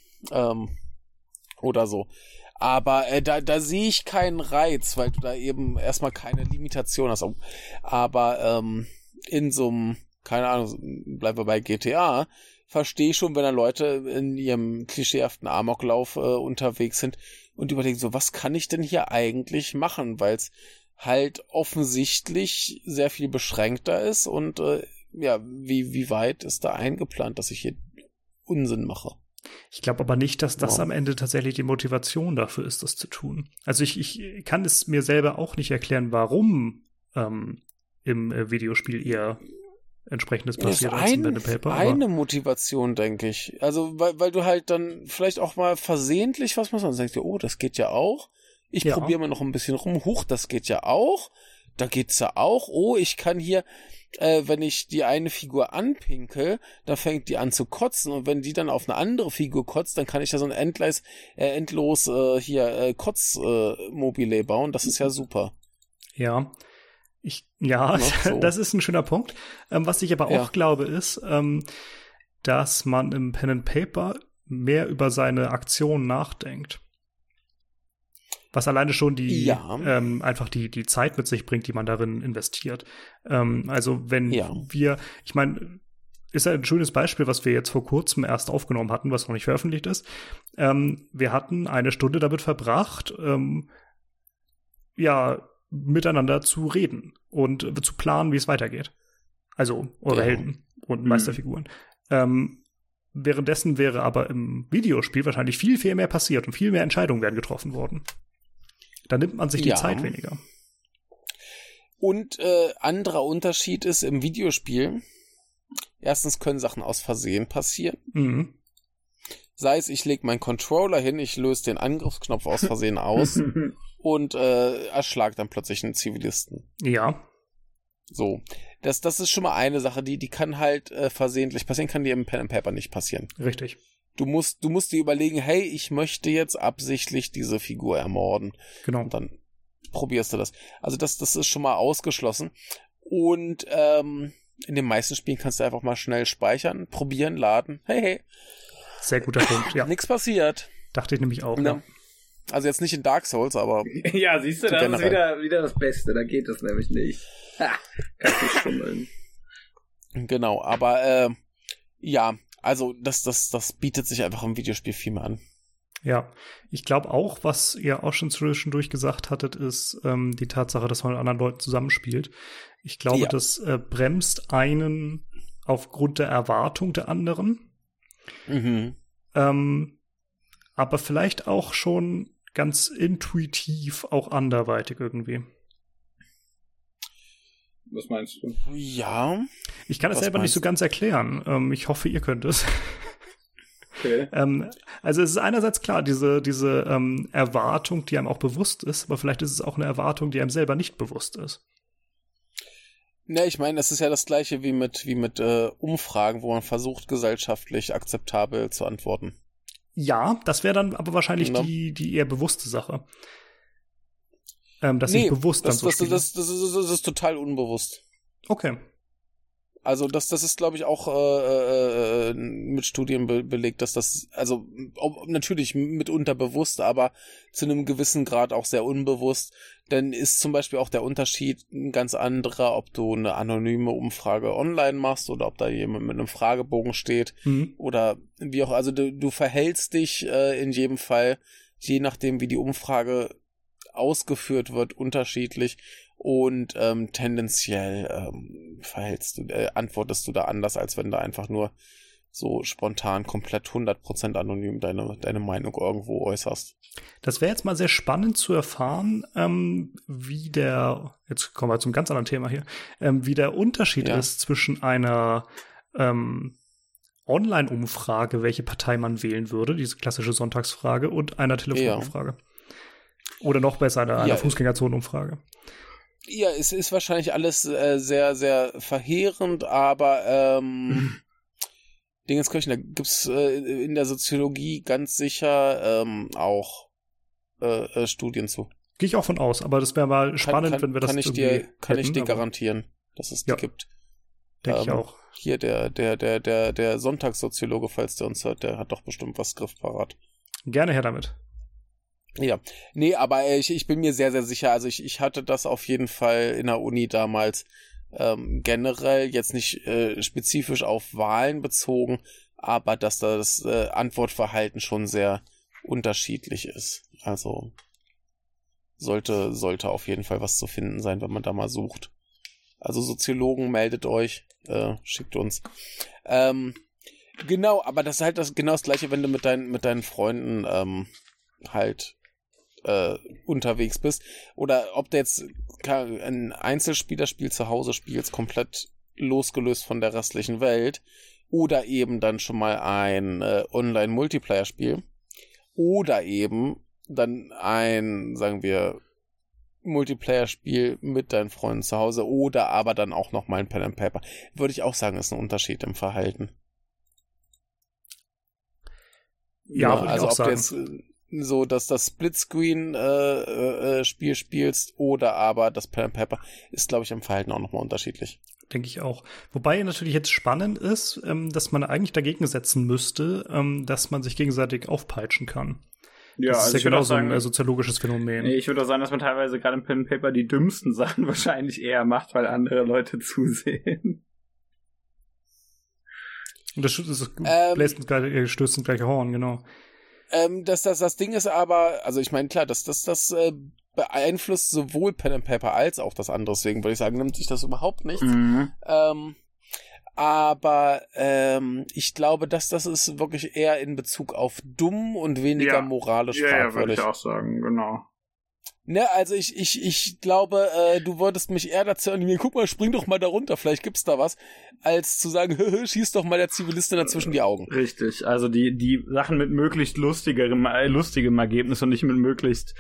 Oder so. Aber da sehe ich keinen Reiz, weil du da eben erstmal keine Limitation hast. Aber in so einem, keine Ahnung, bleiben wir bei GTA, verstehe ich schon, wenn da Leute in ihrem klischeehaften Amoklauf unterwegs sind und überlegen so, was kann ich denn hier eigentlich machen? Weil es halt offensichtlich sehr viel beschränkter ist und ja, wie weit ist da eingeplant, dass ich hier Unsinn mache? Ich glaube aber nicht, dass das am Ende tatsächlich die Motivation dafür ist, das zu tun. Also ich kann es mir selber auch nicht erklären, warum im Videospiel eher entsprechendes passiert als im Pen and Paper. Eine Motivation, denke ich. Also weil du halt dann vielleicht auch mal versehentlich was machst und sagst dir, oh, das geht ja auch. Ich probiere mal noch ein bisschen rum. Huch, das geht ja auch. Da geht's ja auch. Oh, ich kann hier, wenn ich die eine Figur anpinkel, dann fängt die an zu kotzen und wenn die dann auf eine andere Figur kotzt, dann kann ich da so ein endlos Kotzmobile bauen. Das ist ja super. Ja. So. Das ist ein schöner Punkt. Was ich aber auch glaube, ist, dass man im Pen and Paper mehr über seine Aktionen nachdenkt. Was alleine schon einfach die Zeit mit sich bringt, die man darin investiert. Also wenn ich meine, ist ja ein schönes Beispiel, was wir jetzt vor kurzem erst aufgenommen hatten, was noch nicht veröffentlicht ist. Wir hatten eine Stunde damit verbracht, miteinander zu reden und zu planen, wie es weitergeht. Also eure Helden und Meisterfiguren. Währenddessen wäre aber im Videospiel wahrscheinlich viel, viel mehr passiert und viel mehr Entscheidungen wären getroffen worden. Da nimmt man sich die Zeit weniger. Und anderer Unterschied ist im Videospiel, erstens können Sachen aus Versehen passieren. Mhm. Sei es, ich lege meinen Controller hin, ich löse den Angriffsknopf aus Versehen aus und erschlag dann plötzlich einen Zivilisten. Ja. So, das ist schon mal eine Sache, die kann halt versehentlich passieren, kann dir im Pen and Paper nicht passieren. Richtig. Du musst dir überlegen, hey, ich möchte jetzt absichtlich diese Figur ermorden. Genau. Und dann probierst du das. Also das ist schon mal ausgeschlossen. Und in den meisten Spielen kannst du einfach mal schnell speichern, probieren, laden. Hey. Sehr guter Punkt, ja. Nichts passiert. Dachte ich nämlich auch, ja. Also jetzt nicht in Dark Souls, aber ja, siehst du, das ist wieder das Beste. Da geht das nämlich nicht. Ha, kann ich schummeln. Genau, aber ja, also das bietet sich einfach im Videospiel viel mehr an. Ja, ich glaube auch, was ihr auch schon zwischendurch gesagt hattet, ist die Tatsache, dass man mit anderen Leuten zusammenspielt. Ich glaube, das bremst einen aufgrund der Erwartung der anderen. Mhm. Aber vielleicht auch schon ganz intuitiv auch anderweitig irgendwie. Was meinst du? Ja. Ich kann es selber nicht so ganz erklären. Ich hoffe, ihr könnt es. Okay. Also es ist einerseits klar, diese Erwartung, die einem auch bewusst ist, aber vielleicht ist es auch eine Erwartung, die einem selber nicht bewusst ist. Ne, ich meine, das ist ja das Gleiche wie mit Umfragen, wo man versucht, gesellschaftlich akzeptabel zu antworten. Ja, das wäre dann aber wahrscheinlich die eher bewusste Sache. Dass ich bewusst dann so spiele. Das ist total unbewusst. Okay. Also das ist, glaube ich, auch mit Studien belegt, dass das, also natürlich mitunter bewusst, aber zu einem gewissen Grad auch sehr unbewusst. Denn ist zum Beispiel auch der Unterschied ein ganz anderer, ob du eine anonyme Umfrage online machst oder ob da jemand mit einem Fragebogen steht oder wie auch. Also du verhältst dich in jedem Fall, je nachdem wie die Umfrage ausgeführt wird, unterschiedlich. Und tendenziell antwortest du da anders, als wenn du einfach nur so spontan komplett 100% anonym deine Meinung irgendwo äußerst. Das wäre jetzt mal sehr spannend zu erfahren, jetzt kommen wir zum ganz anderen Thema hier, wie der Unterschied ist zwischen einer Online-Umfrage, welche Partei man wählen würde, diese klassische Sonntagsfrage, und einer Telefonumfrage. Oder noch besser, einer Fußgängerzonenumfrage. Ja, es ist wahrscheinlich alles sehr, sehr verheerend, aber Dingenskirchen, da gibt's in der Soziologie ganz sicher auch Studien zu. Gehe ich auch von aus, aber das wäre mal spannend, wenn wir das Kann ich dir garantieren, dass es die gibt. Denke ich auch. Hier der Sonntagssoziologe, falls der uns hört, der hat doch bestimmt was griffparat. Gerne her damit. Ja, nee, aber ich bin mir sehr, sehr sicher, also ich hatte das auf jeden Fall in der Uni damals generell, jetzt nicht spezifisch auf Wahlen bezogen, aber dass das Antwortverhalten schon sehr unterschiedlich ist. Also sollte auf jeden Fall was zu finden sein, wenn man da mal sucht. Also Soziologen, meldet euch, schickt uns. Genau, aber das ist halt genau das Gleiche, wenn du mit deinen Freunden halt unterwegs bist. Oder ob du jetzt ein Einzelspielerspiel zu Hause spielst, komplett losgelöst von der restlichen Welt. Oder eben dann schon mal ein Online-Multiplayer-Spiel. Oder eben dann ein, sagen wir, Multiplayer-Spiel mit deinen Freunden zu Hause. Oder aber dann auch noch mal ein Pen and Paper. Würde ich auch sagen, ist ein Unterschied im Verhalten. Ja, würde also ich auch ob sagen. du jetzt so, dass das Splitscreen-Spiel spielst oder aber das Pen and Paper ist, glaube ich, im Verhalten auch nochmal unterschiedlich. Denke ich auch. Wobei natürlich jetzt spannend ist, dass man eigentlich dagegen setzen müsste, dass man sich gegenseitig aufpeitschen kann. Ja, das also ist ja genau so ein soziologisches Phänomen. Ich würde auch sagen, dass man teilweise gerade im Pen and Paper die dümmsten Sachen wahrscheinlich eher macht, weil andere Leute zusehen. Und das stößt ins gleiche Horn, genau. Das Ding ist aber, also ich meine, klar, das beeinflusst sowohl Pen and Paper als auch das andere, deswegen würde ich sagen, nimmt sich das überhaupt nichts. Aber ich glaube, dass das ist wirklich eher in Bezug auf dumm und weniger moralisch fragwürdig. Ja, würde ich auch sagen, genau. Ne, also ich glaube, du wolltest mich eher dazu animieren, guck mal, spring doch mal da runter, vielleicht gibt's da was, als zu sagen, schieß doch mal der Zivilistin dazwischen die Augen. Richtig, also die Sachen mit möglichst lustigem Ergebnis und nicht mit möglichst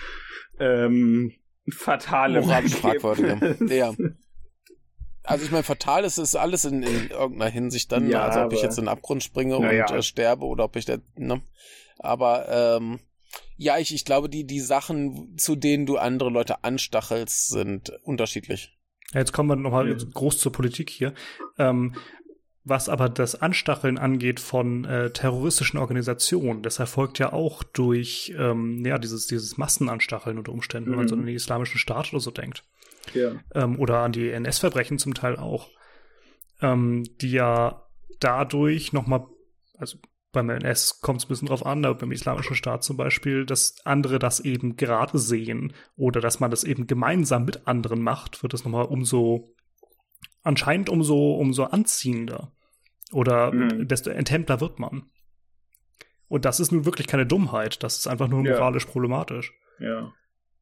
fatalem moralisch fragwürdige. Ja. Also ich meine, fatal ist es alles in irgendeiner Hinsicht dann, also ob ich jetzt in den Abgrund springe und sterbe oder ob ich aber ja, ich glaube, die Sachen, zu denen du andere Leute anstachelst, sind unterschiedlich. Ja, jetzt kommen wir nochmal groß zur Politik hier. Was aber das Anstacheln angeht von terroristischen Organisationen, das erfolgt ja auch durch dieses Massenanstacheln unter Umständen, wenn man so an den Islamischen Staat oder so denkt. Ja. Oder an die NS-Verbrechen zum Teil auch. Die ja dadurch nochmal, also beim NS kommt es ein bisschen drauf an, aber beim Islamischen Staat zum Beispiel, dass andere das eben gerade sehen oder dass man das eben gemeinsam mit anderen macht, wird das nochmal anscheinend umso anziehender. Oder desto enthemmter wird man. Und das ist nun wirklich keine Dummheit, das ist einfach nur moralisch problematisch. Ja.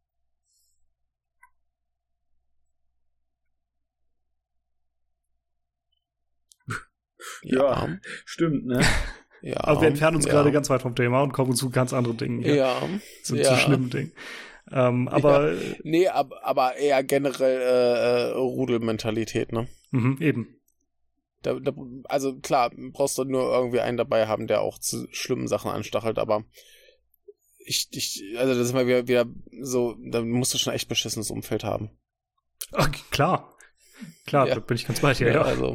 Ja, stimmt, ne? Ja, aber wir entfernen uns gerade ganz weit vom Thema und kommen zu ganz anderen Dingen. Zu schlimmen Dingen. Aber nee, aber eher generell Rudelmentalität, ne? Eben. Also klar, brauchst du nur irgendwie einen dabei haben, der auch zu schlimmen Sachen anstachelt, aber also das ist mal wieder so, da musst du schon echt beschissenes Umfeld haben. Ach, klar, da bin ich ganz bei dir, ja. Also.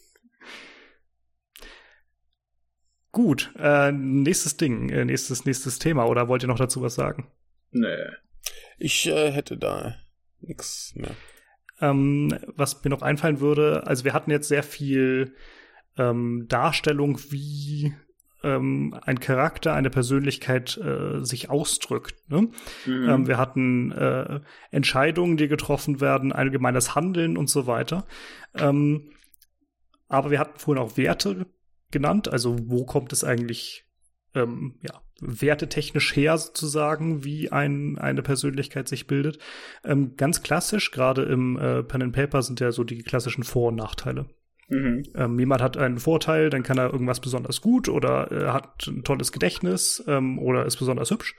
Gut, nächstes Ding, nächstes Thema, oder wollt ihr noch dazu was sagen? Nee. Ich hätte da nichts mehr. Was mir noch einfallen würde, also wir hatten jetzt sehr viel Darstellung, wie ein Charakter, eine Persönlichkeit sich ausdrückt. Ne? Wir hatten Entscheidungen, die getroffen werden, allgemeines Handeln und so weiter. Aber wir hatten vorhin auch Werte genannt, also wo kommt es eigentlich wertetechnisch her sozusagen, wie eine Persönlichkeit sich bildet. Ganz klassisch, gerade im Pen and Paper sind ja so die klassischen Vor- und Nachteile. Jemand hat einen Vorteil, dann kann er irgendwas besonders gut oder hat ein tolles Gedächtnis oder ist besonders hübsch.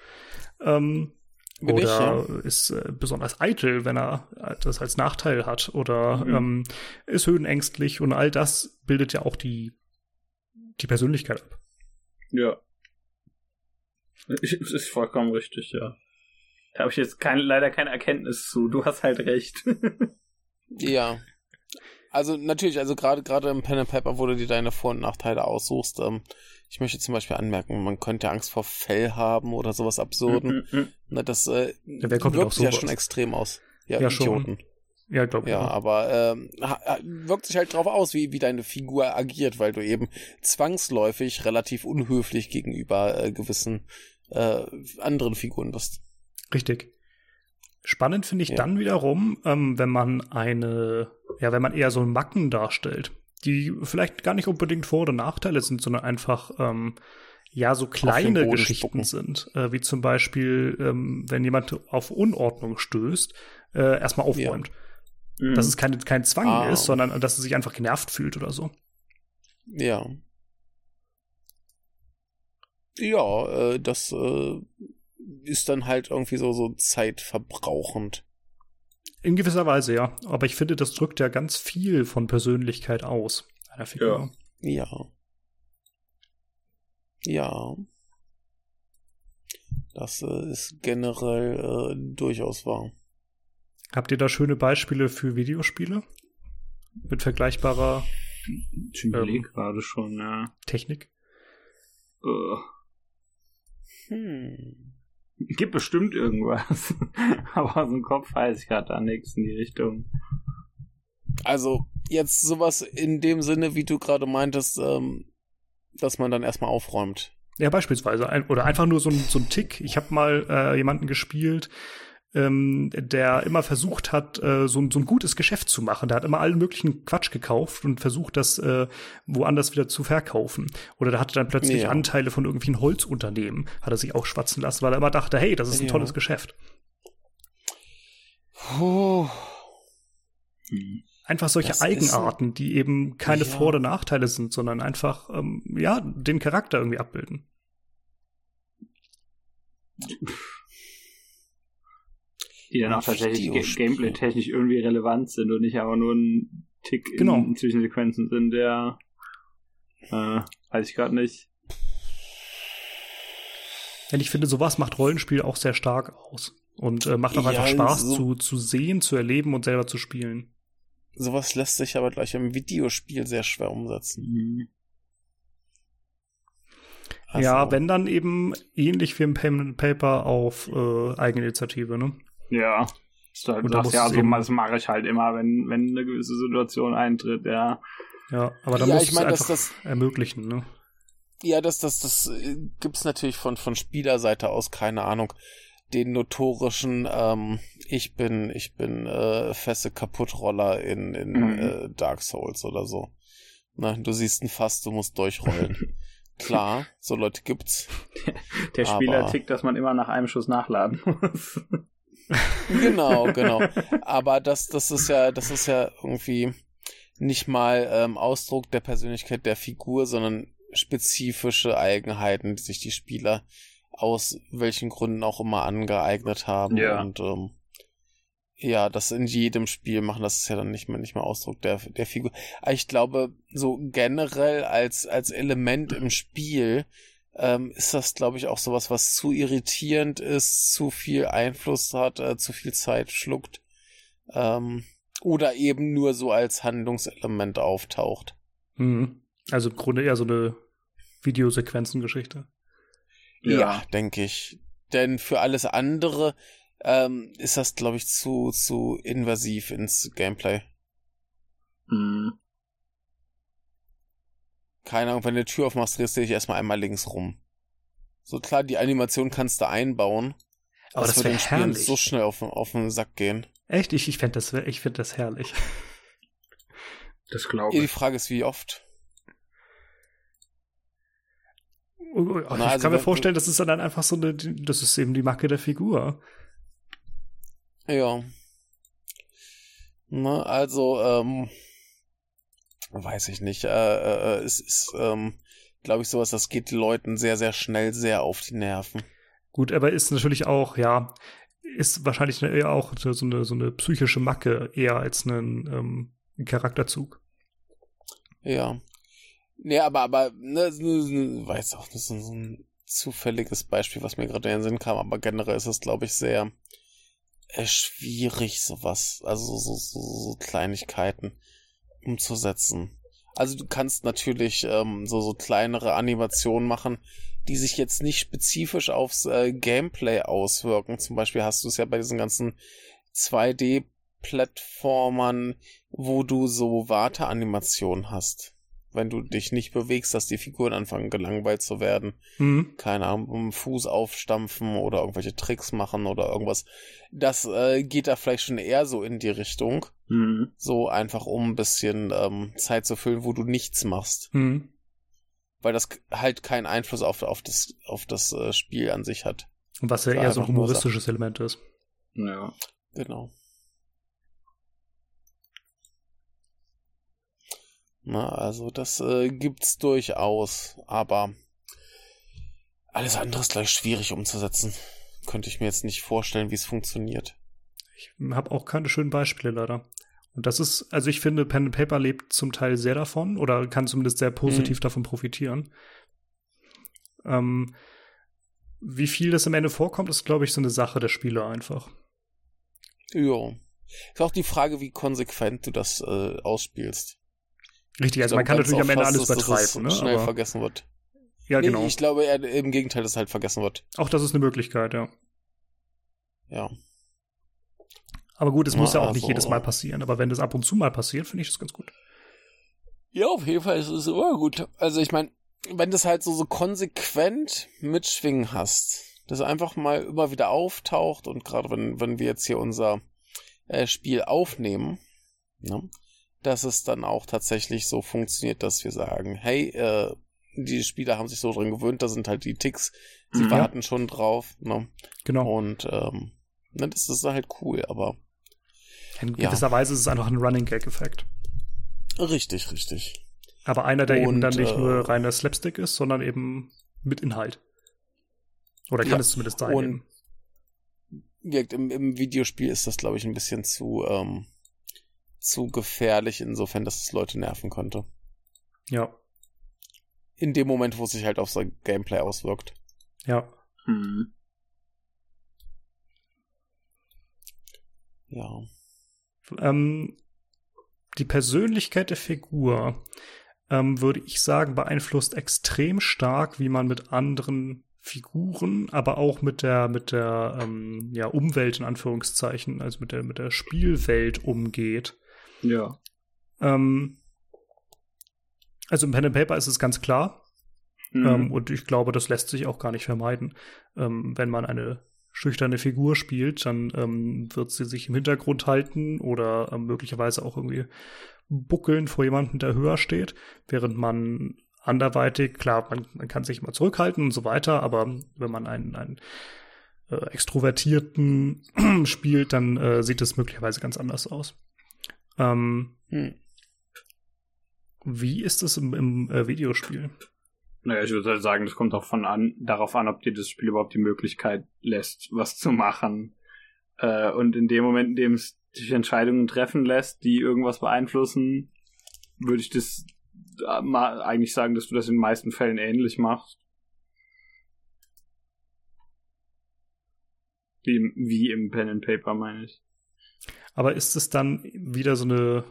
Oder ist besonders eitel, wenn er das als Nachteil hat oder ist höhenängstlich und all das bildet ja auch die Persönlichkeit ab. Ja. Ist vollkommen richtig, ja. Da habe ich jetzt leider keine Erkenntnis zu. Du hast halt recht. Ja. Also natürlich, also gerade im Pen and Paper, wo du dir deine Vor- und Nachteile aussuchst, ich möchte zum Beispiel anmerken, man könnte Angst vor Fell haben oder sowas Absurden. Das wirkt ja schon extrem aus. Ja, Idioten. Schon. Ja, glaube ich. Ja, aber wirkt sich halt drauf aus, wie deine Figur agiert, weil du eben zwangsläufig relativ unhöflich gegenüber gewissen anderen Figuren bist. Richtig. Spannend finde ich dann wiederum, wenn man wenn man eher so Macken darstellt, die vielleicht gar nicht unbedingt Vor- oder Nachteile sind, sondern einfach so kleine Geschichten sind, wie zum Beispiel, wenn jemand auf Unordnung stößt, erstmal aufräumt. Dass es kein Zwang ist, sondern dass er sich einfach genervt fühlt oder so. Ja. Ja, das ist dann halt irgendwie so zeitverbrauchend. In gewisser Weise, ja. Aber ich finde, das drückt ja ganz viel von Persönlichkeit aus einer Figur. Ja. Ja. Das ist generell durchaus wahr. Habt ihr da schöne Beispiele für Videospiele? Mit vergleichbarer ich überlege gerade schon, ja. Technik? Gibt bestimmt irgendwas. Aber aus dem Kopf weiß ich gerade da nichts in die Richtung. Also, jetzt sowas in dem Sinne, wie du gerade meintest, dass man dann erstmal aufräumt. Ja, beispielsweise. Oder einfach nur so ein Tick. Ich habe mal jemanden gespielt, der immer versucht hat, so ein gutes Geschäft zu machen. Der hat immer allen möglichen Quatsch gekauft und versucht, das woanders wieder zu verkaufen. Oder der hatte dann plötzlich Anteile von irgendwelchen Holzunternehmen, hat er sich auch schwatzen lassen, weil er immer dachte, hey, das ist ein tolles Geschäft. Einfach solche Eigenarten, die eben keine Vor- oder Nachteile sind, sondern einfach, den Charakter irgendwie abbilden. Die dann auch tatsächlich gameplay-technisch irgendwie relevant sind und nicht aber nur ein Tick in Zwischensequenzen sind, der weiß ich gerade nicht. Ja, ich finde, sowas macht Rollenspiel auch sehr stark aus. Und macht auch einfach Spaß zu sehen, zu erleben und selber zu spielen. Sowas lässt sich aber gleich im Videospiel sehr schwer umsetzen. Also. Ja, wenn dann eben ähnlich wie im Pen and Paper auf Eigeninitiative, ne? Ja. Das mache ich halt immer, wenn eine gewisse Situation eintritt, ja. Ja, aber da muss es einfach das ermöglichen, ne? Ja, das gibt's natürlich von Spielerseite aus, keine Ahnung, den notorischen ich bin feste Kaputtroller in Dark Souls oder so. Na, du siehst ein Fass, du musst durchrollen. Klar, so Leute gibt's. Der Spieler tickt, dass man immer nach einem Schuss nachladen muss. Genau. Aber das ist ja irgendwie nicht mal Ausdruck der Persönlichkeit der Figur, sondern spezifische Eigenheiten, die sich die Spieler aus welchen Gründen auch immer angeeignet haben. Ja. Und das in jedem Spiel machen, das ist ja dann nicht mehr Ausdruck der Figur. Aber ich glaube, so generell als Element im Spiel ist das, glaube ich, auch sowas, was zu irritierend ist, zu viel Einfluss hat, zu viel Zeit schluckt, oder eben nur so als Handlungselement auftaucht. Also im Grunde eher so eine Videosequenzengeschichte. Ja, denke ich. Denn für alles andere ist das, glaube ich, zu invasiv ins Gameplay. Keine Ahnung, wenn du die Tür aufmachst, drehst du dich erstmal einmal links rum. So klar, die Animation kannst du einbauen. Aber das würde den Spielen so schnell auf den Sack gehen. Echt? Ich fände das herrlich. Das glaube ich. Die Frage ist, wie oft? Ich kann mir vorstellen, das ist dann einfach so das ist eben die Macke der Figur. Ja. Weiß ich nicht. Es ist, glaube ich, sowas, das geht Leuten sehr, sehr schnell sehr auf die Nerven. Gut, aber ist natürlich auch, ist wahrscheinlich eher auch so eine psychische Macke eher als ein Charakterzug. Ja. Nee, aber weiß auch, das ist so ein zufälliges Beispiel, was mir gerade in den Sinn kam, aber generell ist es, glaube ich, sehr schwierig, sowas, also so Kleinigkeiten umzusetzen. Also du kannst natürlich so kleinere Animationen machen, die sich jetzt nicht spezifisch aufs Gameplay auswirken. Zum Beispiel hast du es ja bei diesen ganzen 2D-Plattformern, wo du so Warteanimationen hast. Wenn du dich nicht bewegst, dass die Figuren anfangen gelangweilt zu werden. Keine Ahnung, Fuß aufstampfen oder irgendwelche Tricks machen oder irgendwas. Das geht da vielleicht schon eher so in die Richtung. So einfach, um ein bisschen Zeit zu füllen, wo du nichts machst. Weil das halt keinen Einfluss auf das Spiel an sich hat. Und was ja eher so ein humoristisches Element ist. Ja. Genau. Na, also das gibt's durchaus, aber alles andere ist gleich schwierig umzusetzen. Könnte ich mir jetzt nicht vorstellen, wie es funktioniert. Ich habe auch keine schönen Beispiele leider. Und das ist, also ich finde, Pen and Paper lebt zum Teil sehr davon oder kann zumindest sehr positiv davon profitieren. Wie viel das am Ende vorkommt, ist, glaube ich, so eine Sache der Spieler einfach. Ja. Ist auch die Frage, wie konsequent du das ausspielst. Richtig, also man kann natürlich am Ende alles übertreiben, dass schnell vergessen wird. Ja, genau. Ich glaube eher im Gegenteil, dass es halt vergessen wird. Auch das ist eine Möglichkeit, ja. Ja. Aber gut, es muss ja auch nicht jedes Mal passieren. Aber wenn das ab und zu mal passiert, finde ich das ganz gut. Ja, auf jeden Fall ist es immer gut. Also ich meine, wenn du es halt so konsequent mitschwingen hast, das einfach mal immer wieder auftaucht und gerade wenn wir jetzt hier unser Spiel aufnehmen, ne, dass es dann auch tatsächlich so funktioniert, dass wir sagen, hey, die Spieler haben sich so dran gewöhnt, da sind halt die Ticks, sie warten schon drauf, ne? Genau. Und ne, das ist halt cool, aber in gewisser Weise ist es einfach ein Running-Gag-Effekt. Richtig. Aber einer, der eben dann nicht nur reiner Slapstick ist, sondern eben mit Inhalt. Oder kann es zumindest sein. Und im Videospiel ist das, glaube ich, ein bisschen zu gefährlich, insofern, dass es Leute nerven könnte. Ja. In dem Moment, wo es sich halt auf sein Gameplay auswirkt. Ja. Ja. Die Persönlichkeit der Figur, würde ich sagen, beeinflusst extrem stark, wie man mit anderen Figuren, aber auch mit der Umwelt in Anführungszeichen, also mit der Spielwelt umgeht. Ja. Also im Pen and Paper ist es ganz klar. Und ich glaube, das lässt sich auch gar nicht vermeiden. Wenn man eine schüchterne Figur spielt, dann wird sie sich im Hintergrund halten oder möglicherweise auch irgendwie buckeln vor jemandem, der höher steht, während man anderweitig, klar, man kann sich mal zurückhalten und so weiter, aber wenn man einen Extrovertierten spielt, dann sieht es möglicherweise ganz anders aus. Wie ist es im Videospiel? Naja, ich würde halt sagen, das kommt auch darauf an, ob dir das Spiel überhaupt die Möglichkeit lässt, was zu machen. Und in dem Moment, in dem es dich Entscheidungen treffen lässt, die irgendwas beeinflussen, würde ich das eigentlich sagen, dass du das in den meisten Fällen ähnlich machst. Wie im Pen and Paper, meine ich. Aber ist es dann wieder so eine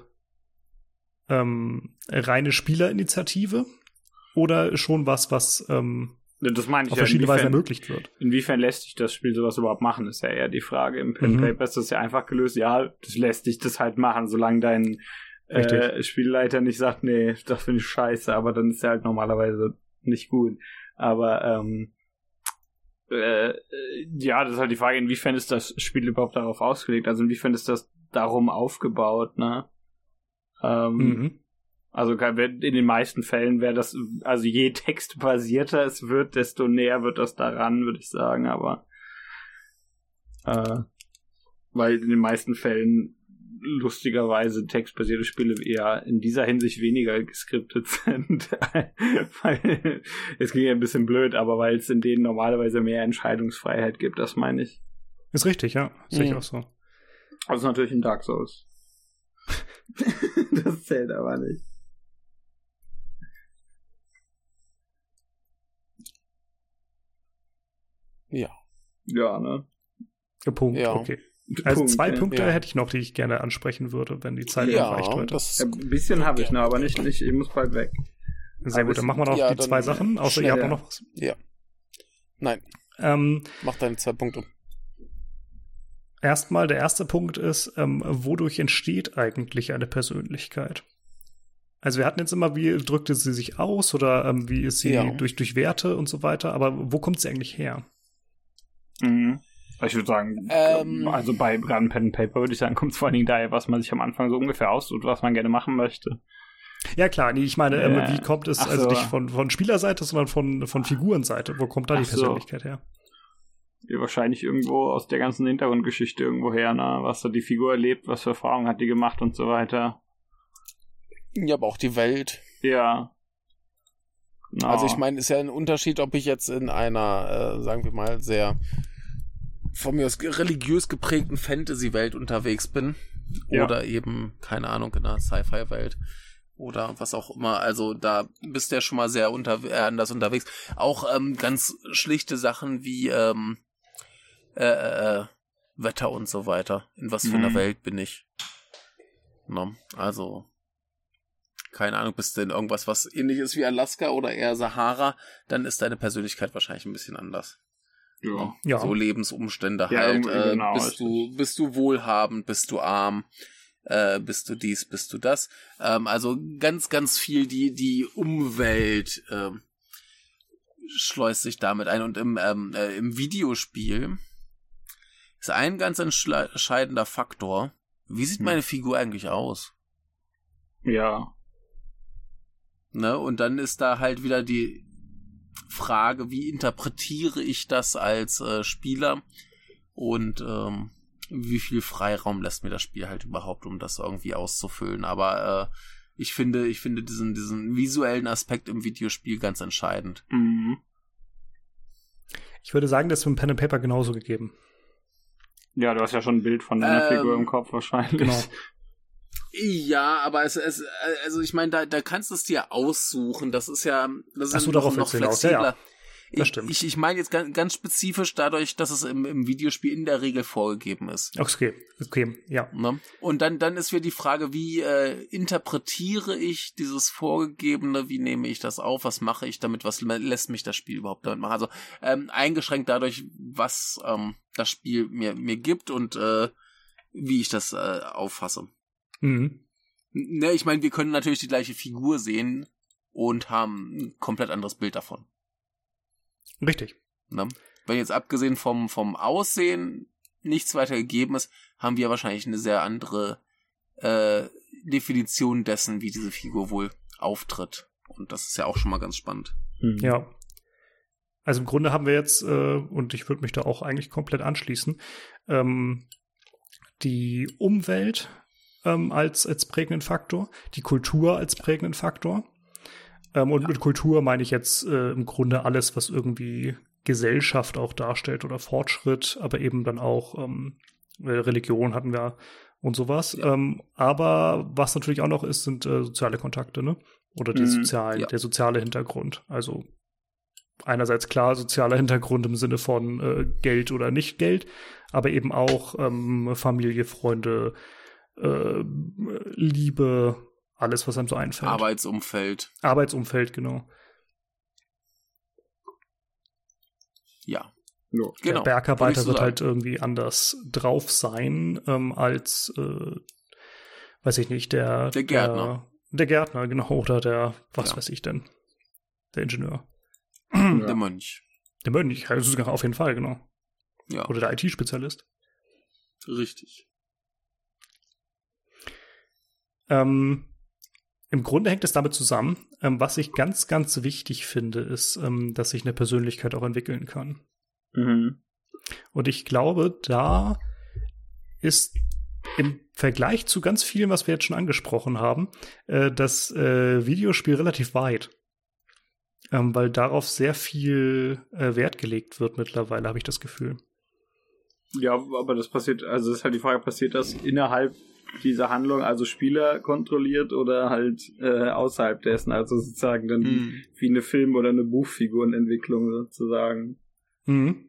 reine Spielerinitiative? Oder schon was das meine ich auf verschiedene Weise ermöglicht wird? Inwiefern lässt sich das Spiel sowas überhaupt machen, ist ja eher die Frage. Im Pen and Paper ist das ja einfach gelöst. Ja, das lässt dich das halt machen, solange dein Spielleiter nicht sagt, nee, das finde ich scheiße, aber dann ist er halt normalerweise nicht gut. Aber ja, das ist halt die Frage, inwiefern ist das Spiel überhaupt darauf ausgelegt? Also inwiefern ist das darum aufgebaut, ne? Also in den meisten Fällen wäre das, also je textbasierter es wird, desto näher wird das daran, würde ich sagen, aber weil in den meisten Fällen lustigerweise textbasierte Spiele eher in dieser Hinsicht weniger geskriptet sind. Weil, es klingt ja ein bisschen blöd, aber weil es in denen normalerweise mehr Entscheidungsfreiheit gibt, das meine ich. Ist richtig, ja. Sehe ich auch so. Also natürlich in Dark Souls. Das zählt aber nicht. Ja. Ja, ne? Punkt, ja. Okay. Also zwei Punkte hätte ich noch, die ich gerne ansprechen würde, wenn die Zeit reicht heute. Ein bisschen habe ich noch, aber nicht, ich muss bald weg. Sehr gut, dann machen wir noch die zwei Sachen, außer ihr habt auch noch was. Ja. Nein. Mach deine 2 Punkte. Erstmal, der erste Punkt ist, wodurch entsteht eigentlich eine Persönlichkeit? Also wir hatten jetzt immer, wie drückte sie sich aus oder wie ist sie durch Werte und so weiter, aber wo kommt sie eigentlich her? Ich würde sagen, also bei Pen and Paper würde ich sagen, kommt es vor allen Dingen daher, was man sich am Anfang so ungefähr aussucht, was man gerne machen möchte. Ja klar, ich meine, wie kommt es also nicht von Spielerseite, sondern von Figurenseite? Wo kommt da die Persönlichkeit her? Ja, wahrscheinlich irgendwo aus der ganzen Hintergrundgeschichte irgendwo her, ne? Was da die Figur erlebt, was für Erfahrungen hat die gemacht und so weiter. Ja, aber auch die Welt. Ja. No. Also ich meine, ist ja ein Unterschied, ob ich jetzt in einer, sagen wir mal, sehr von mir aus religiös geprägten Fantasy-Welt unterwegs bin. Oder eben, keine Ahnung, in einer Sci-Fi-Welt. Oder was auch immer. Also da bist du ja schon mal sehr anders unterwegs. Auch ganz schlichte Sachen wie Wetter und so weiter. In was für einer Welt bin ich? No, also keine Ahnung, bist du in irgendwas, was ähnlich ist wie Alaska oder eher Sahara, dann ist deine Persönlichkeit wahrscheinlich ein bisschen anders. Ja. So Lebensumstände halt. Genau, bist du wohlhabend, bist du arm, bist du dies, bist du das. Also ganz, ganz viel die Umwelt schleust sich damit ein. Und im Videospiel ist ein ganz entscheidender Faktor. Wie sieht meine Figur eigentlich aus? Ja. Ne? Und dann ist da halt wieder die Frage, wie interpretiere ich das als Spieler und wie viel Freiraum lässt mir das Spiel halt überhaupt, um das irgendwie auszufüllen. Aber ich finde diesen visuellen Aspekt im Videospiel ganz entscheidend. Mhm. Ich würde sagen, das ist mit Pen and Paper genauso gegeben. Ja, du hast ja schon ein Bild von deiner Figur im Kopf wahrscheinlich. Genau. Ja, aber also ich meine, da kannst du es dir aussuchen. Das ist darauf noch flexibler. Ja. Das stimmt. Ich meine jetzt ganz spezifisch dadurch, dass es im Videospiel in der Regel vorgegeben ist. Okay, ja. Ne? Und dann ist wieder die Frage, wie interpretiere ich dieses Vorgegebene, wie nehme ich das auf, was mache ich damit, was lässt mich das Spiel überhaupt damit machen? Also eingeschränkt dadurch, was das Spiel mir gibt und wie ich das auffasse. Mhm. Ne, ich meine, wir können natürlich die gleiche Figur sehen und haben ein komplett anderes Bild davon. Richtig. Ne? Wenn jetzt abgesehen vom Aussehen nichts weiter gegeben ist, haben wir wahrscheinlich eine sehr andere Definition dessen, wie diese Figur wohl auftritt. Und das ist ja auch schon mal ganz spannend. Ja. Also im Grunde haben wir jetzt, und ich würde mich da auch eigentlich komplett anschließen, die Umwelt als prägenden Faktor, die Kultur als prägenden Faktor. Und mit Kultur meine ich jetzt im Grunde alles, was irgendwie Gesellschaft auch darstellt oder Fortschritt, aber eben dann auch Religion hatten wir und sowas. Ja. Aber was natürlich auch noch ist, sind soziale Kontakte, ne? Oder der soziale Hintergrund. Also einerseits klar sozialer Hintergrund im Sinne von Geld oder nicht Geld, aber eben auch Familie, Freunde, Liebe, alles, was einem so einfällt. Arbeitsumfeld, genau. Ja. Genau. Der Bergarbeiter wird halt irgendwie anders drauf sein als, weiß ich nicht, der Gärtner. Der Gärtner, genau, oder der, weiß ich denn, der Ingenieur. Der Mönch. Der Mönch, also auf jeden Fall, genau. Ja. Oder der IT-Spezialist. Richtig. Im Grunde hängt es damit zusammen. Was ich ganz, ganz wichtig finde, ist, dass sich eine Persönlichkeit auch entwickeln kann. Mhm. Und ich glaube, da ist im Vergleich zu ganz vielem, was wir jetzt schon angesprochen haben, das Videospiel relativ weit. Weil darauf sehr viel Wert gelegt wird mittlerweile, habe ich das Gefühl. Ja, aber das passiert, also ist halt die Frage, passiert das innerhalb dieser Handlung, also Spieler kontrolliert oder halt außerhalb dessen, also sozusagen dann wie eine Film- oder eine Buchfigurenentwicklung sozusagen. Mhm.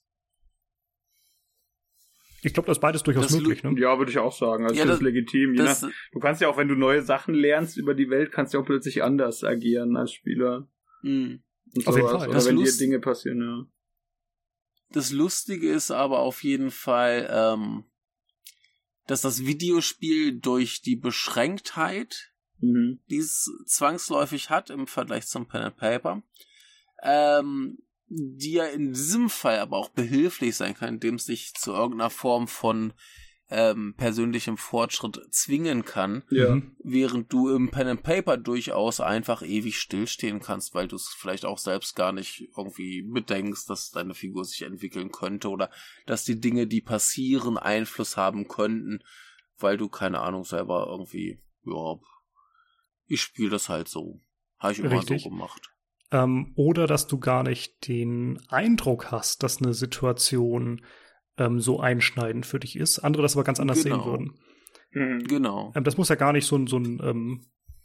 Ich glaube, das ist beides durchaus möglich, ne? Ja, würde ich auch sagen. Also das ist legitim. Du kannst ja auch, wenn du neue Sachen lernst über die Welt, kannst du auch plötzlich anders agieren als Spieler. Mhm. Auf jeden Fall. Oder wenn dir Dinge passieren, ja. Das Lustige ist aber auf jeden Fall, dass das Videospiel durch die Beschränktheit, die es zwangsläufig hat im Vergleich zum Pen and Paper, die ja in diesem Fall aber auch behilflich sein kann, indem es dich zu irgendeiner Form von persönlichem Fortschritt zwingen kann, während du im Pen and Paper durchaus einfach ewig stillstehen kannst, weil du es vielleicht auch selbst gar nicht irgendwie bedenkst, dass deine Figur sich entwickeln könnte oder dass die Dinge, die passieren, Einfluss haben könnten, weil du, keine Ahnung, selber irgendwie, ich spiele das halt so. Habe ich immer so gemacht. Oder dass du gar nicht den Eindruck hast, dass eine Situation so einschneidend für dich ist. Andere das aber ganz anders sehen würden. Genau. Das muss ja gar nicht so ein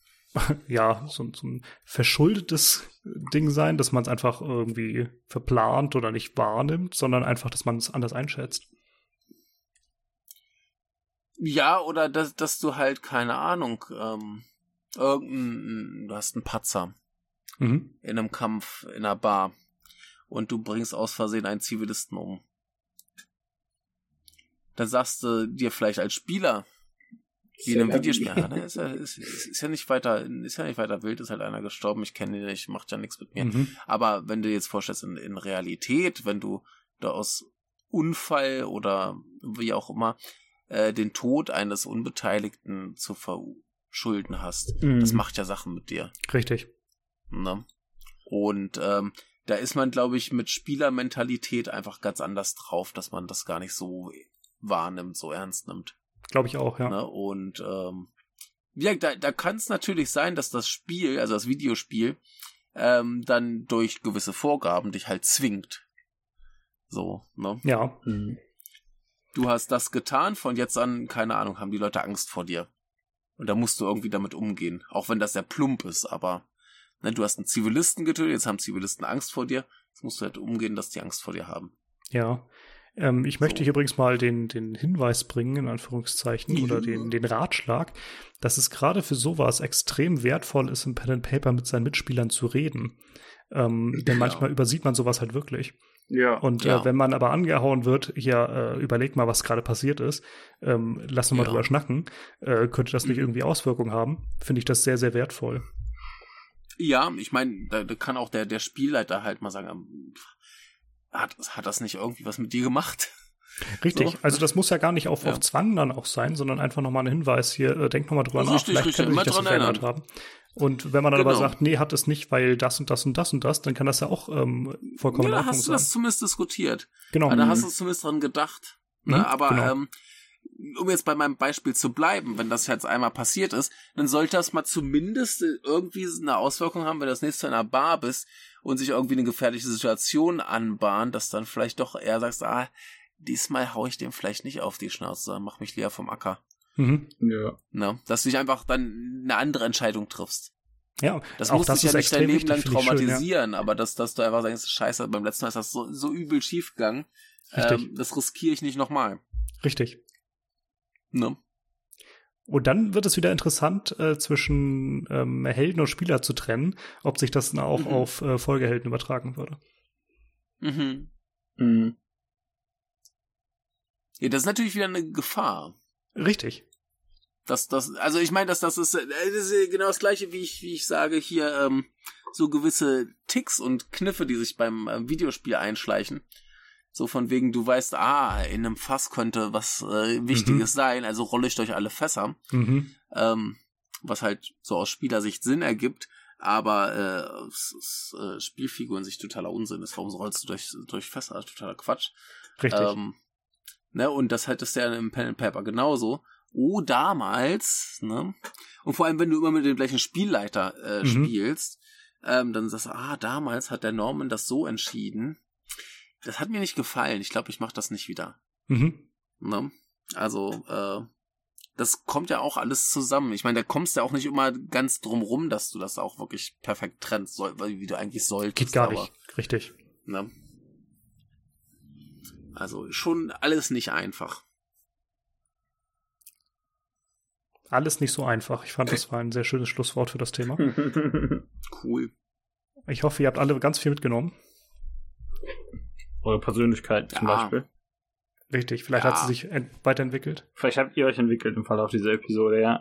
verschuldetes Ding sein, dass man es einfach irgendwie verplant oder nicht wahrnimmt, sondern einfach, dass man es anders einschätzt. Ja, oder dass du halt, keine Ahnung, du hast einen Patzer in einem Kampf in einer Bar und du bringst aus Versehen einen Zivilisten um. Da sagst du dir vielleicht als Spieler, Wie in einem Videospiel. Ja, ne? Ist ja nicht weiter wild, ist halt einer gestorben, ich kenne ihn nicht, macht ja nichts mit mir. Aber wenn du jetzt vorstellst, in Realität, wenn du da aus Unfall oder wie auch immer den Tod eines Unbeteiligten zu verschulden hast, das macht ja Sachen mit dir. Richtig. Ne? Und da ist man, glaube ich, mit Spielermentalität einfach ganz anders drauf, dass man das gar nicht so wahrnimmt, so ernst nimmt. Glaube ich auch, ja. Ne? Und ja, da kann es natürlich sein, dass das Spiel, also das Videospiel, dann durch gewisse Vorgaben dich halt zwingt. So, ne? Ja. Du hast das getan, von jetzt an, keine Ahnung, haben die Leute Angst vor dir. Und da musst du irgendwie damit umgehen. Auch wenn das sehr plump ist, aber ne, du hast einen Zivilisten getötet, jetzt haben Zivilisten Angst vor dir. Jetzt musst du halt umgehen, dass die Angst vor dir haben. Ja. Ich möchte hier übrigens mal den Hinweis bringen, in Anführungszeichen, oder den Ratschlag, dass es gerade für sowas extrem wertvoll ist, im Pen and Paper mit seinen Mitspielern zu reden. Denn manchmal übersieht man sowas halt wirklich. Ja. Und wenn man aber angehauen wird, hier, überleg mal, was gerade passiert ist, lass uns mal drüber schnacken, könnte das nicht irgendwie Auswirkungen haben, finde ich das sehr, sehr wertvoll. Ja, ich meine, da kann auch der Spielleiter halt mal sagen, hat das nicht irgendwie was mit dir gemacht? Richtig, so. Also das muss ja gar nicht auf Zwang dann auch sein, sondern einfach nochmal ein Hinweis hier, denk nochmal drüber nach, vielleicht kann sich das verändert haben. Und wenn man dann aber sagt, nee, hat es nicht, weil das und das und das und das, dann kann das ja auch vollkommen in Ordnung sein. Ja, hast du das zumindest diskutiert. Genau. Da hast du zumindest dran gedacht. Ne? Aber um jetzt bei meinem Beispiel zu bleiben, wenn das jetzt einmal passiert ist, dann sollte das mal zumindest irgendwie eine Auswirkung haben, wenn du das nächste Mal in einer Bar bist und sich irgendwie eine gefährliche Situation anbahnt, dass dann vielleicht doch eher sagst, diesmal hau ich dem vielleicht nicht auf die Schnauze, sondern mach mich lieber vom Acker. Ja. Ne? Dass du dich einfach dann eine andere Entscheidung triffst. Ja, das muss dich ja nicht dein Leben lang traumatisieren, aber dass du einfach sagst, scheiße, beim letzten Mal ist das so übel schief gegangen, das riskiere ich nicht nochmal. Richtig. Ne? Und dann wird es wieder interessant, zwischen Helden und Spieler zu trennen, ob sich das dann auch auf Folgehelden übertragen würde. Ja, das ist natürlich wieder eine Gefahr. Richtig. Also ich meine, das ist genau das Gleiche, wie ich sage, hier so gewisse Ticks und Kniffe, die sich beim Videospiel einschleichen. So von wegen, du weißt, in einem Fass könnte was Wichtiges sein, also rolle ich durch alle Fässer. Was halt so aus Spielersicht Sinn ergibt, aber Spielfiguren sich totaler Unsinn ist. Warum rollst du durch Fässer? Totaler Quatsch. Richtig. Ne, und das halt ist ja im Pen and Paper genauso. Damals, ne? Und vor allem, wenn du immer mit dem gleichen Spielleiter spielst, dann sagst du, damals hat der Norman das so entschieden. Das hat mir nicht gefallen. Ich glaube, ich mache das nicht wieder. Ne? Also, das kommt ja auch alles zusammen. Ich meine, da kommst du ja auch nicht immer ganz drum rum, dass du das auch wirklich perfekt trennst, wie du eigentlich solltest. Geht gar nicht. Richtig. Ne? Also, schon alles nicht einfach. Alles nicht so einfach. Ich fand, das war ein sehr schönes Schlusswort für das Thema. Cool. Ich hoffe, ihr habt alle ganz viel mitgenommen. Eure Persönlichkeit zum Beispiel. Richtig, vielleicht hat sie sich weiterentwickelt. Vielleicht habt ihr euch entwickelt im Verlauf dieser Episode, ja.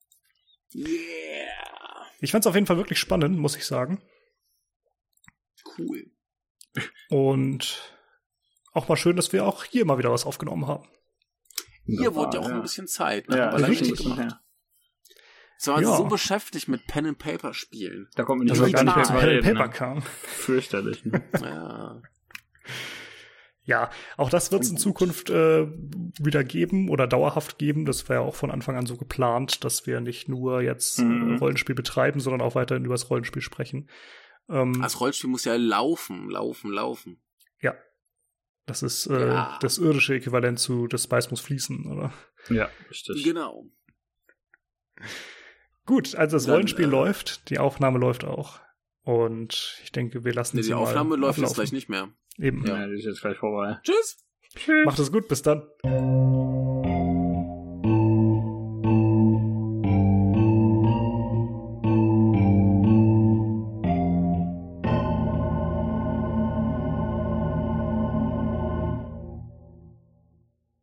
Yeah. Ich fand es auf jeden Fall wirklich spannend, muss ich sagen. Cool. Und auch mal schön, dass wir auch hier mal wieder was aufgenommen haben. Hier wurde ja auch ein bisschen Zeit. Ne? Ja, richtig. So, also so beschäftigt mit Pen and Paper spielen. Da kommt man nicht gar nicht mehr zu Pen and Paper ne? kam. Fürchterlich. Ne? Ja. Ja, auch das wird es in Zukunft wieder geben oder dauerhaft geben. Das war ja auch von Anfang an so geplant, dass wir nicht nur jetzt Rollenspiel betreiben, sondern auch weiterhin über das Rollenspiel sprechen. Das Rollenspiel muss ja laufen. Ja. Das ist das irdische Äquivalent zu das Speis muss fließen, oder? Ja, richtig. Genau. Gut, also das Rollenspiel läuft, die Aufnahme läuft auch. Und ich denke, wir lassen die Aufnahme läuft jetzt gleich nicht mehr. Eben. Ja, die ist jetzt gleich vorbei. Tschüss. Macht es gut, bis dann.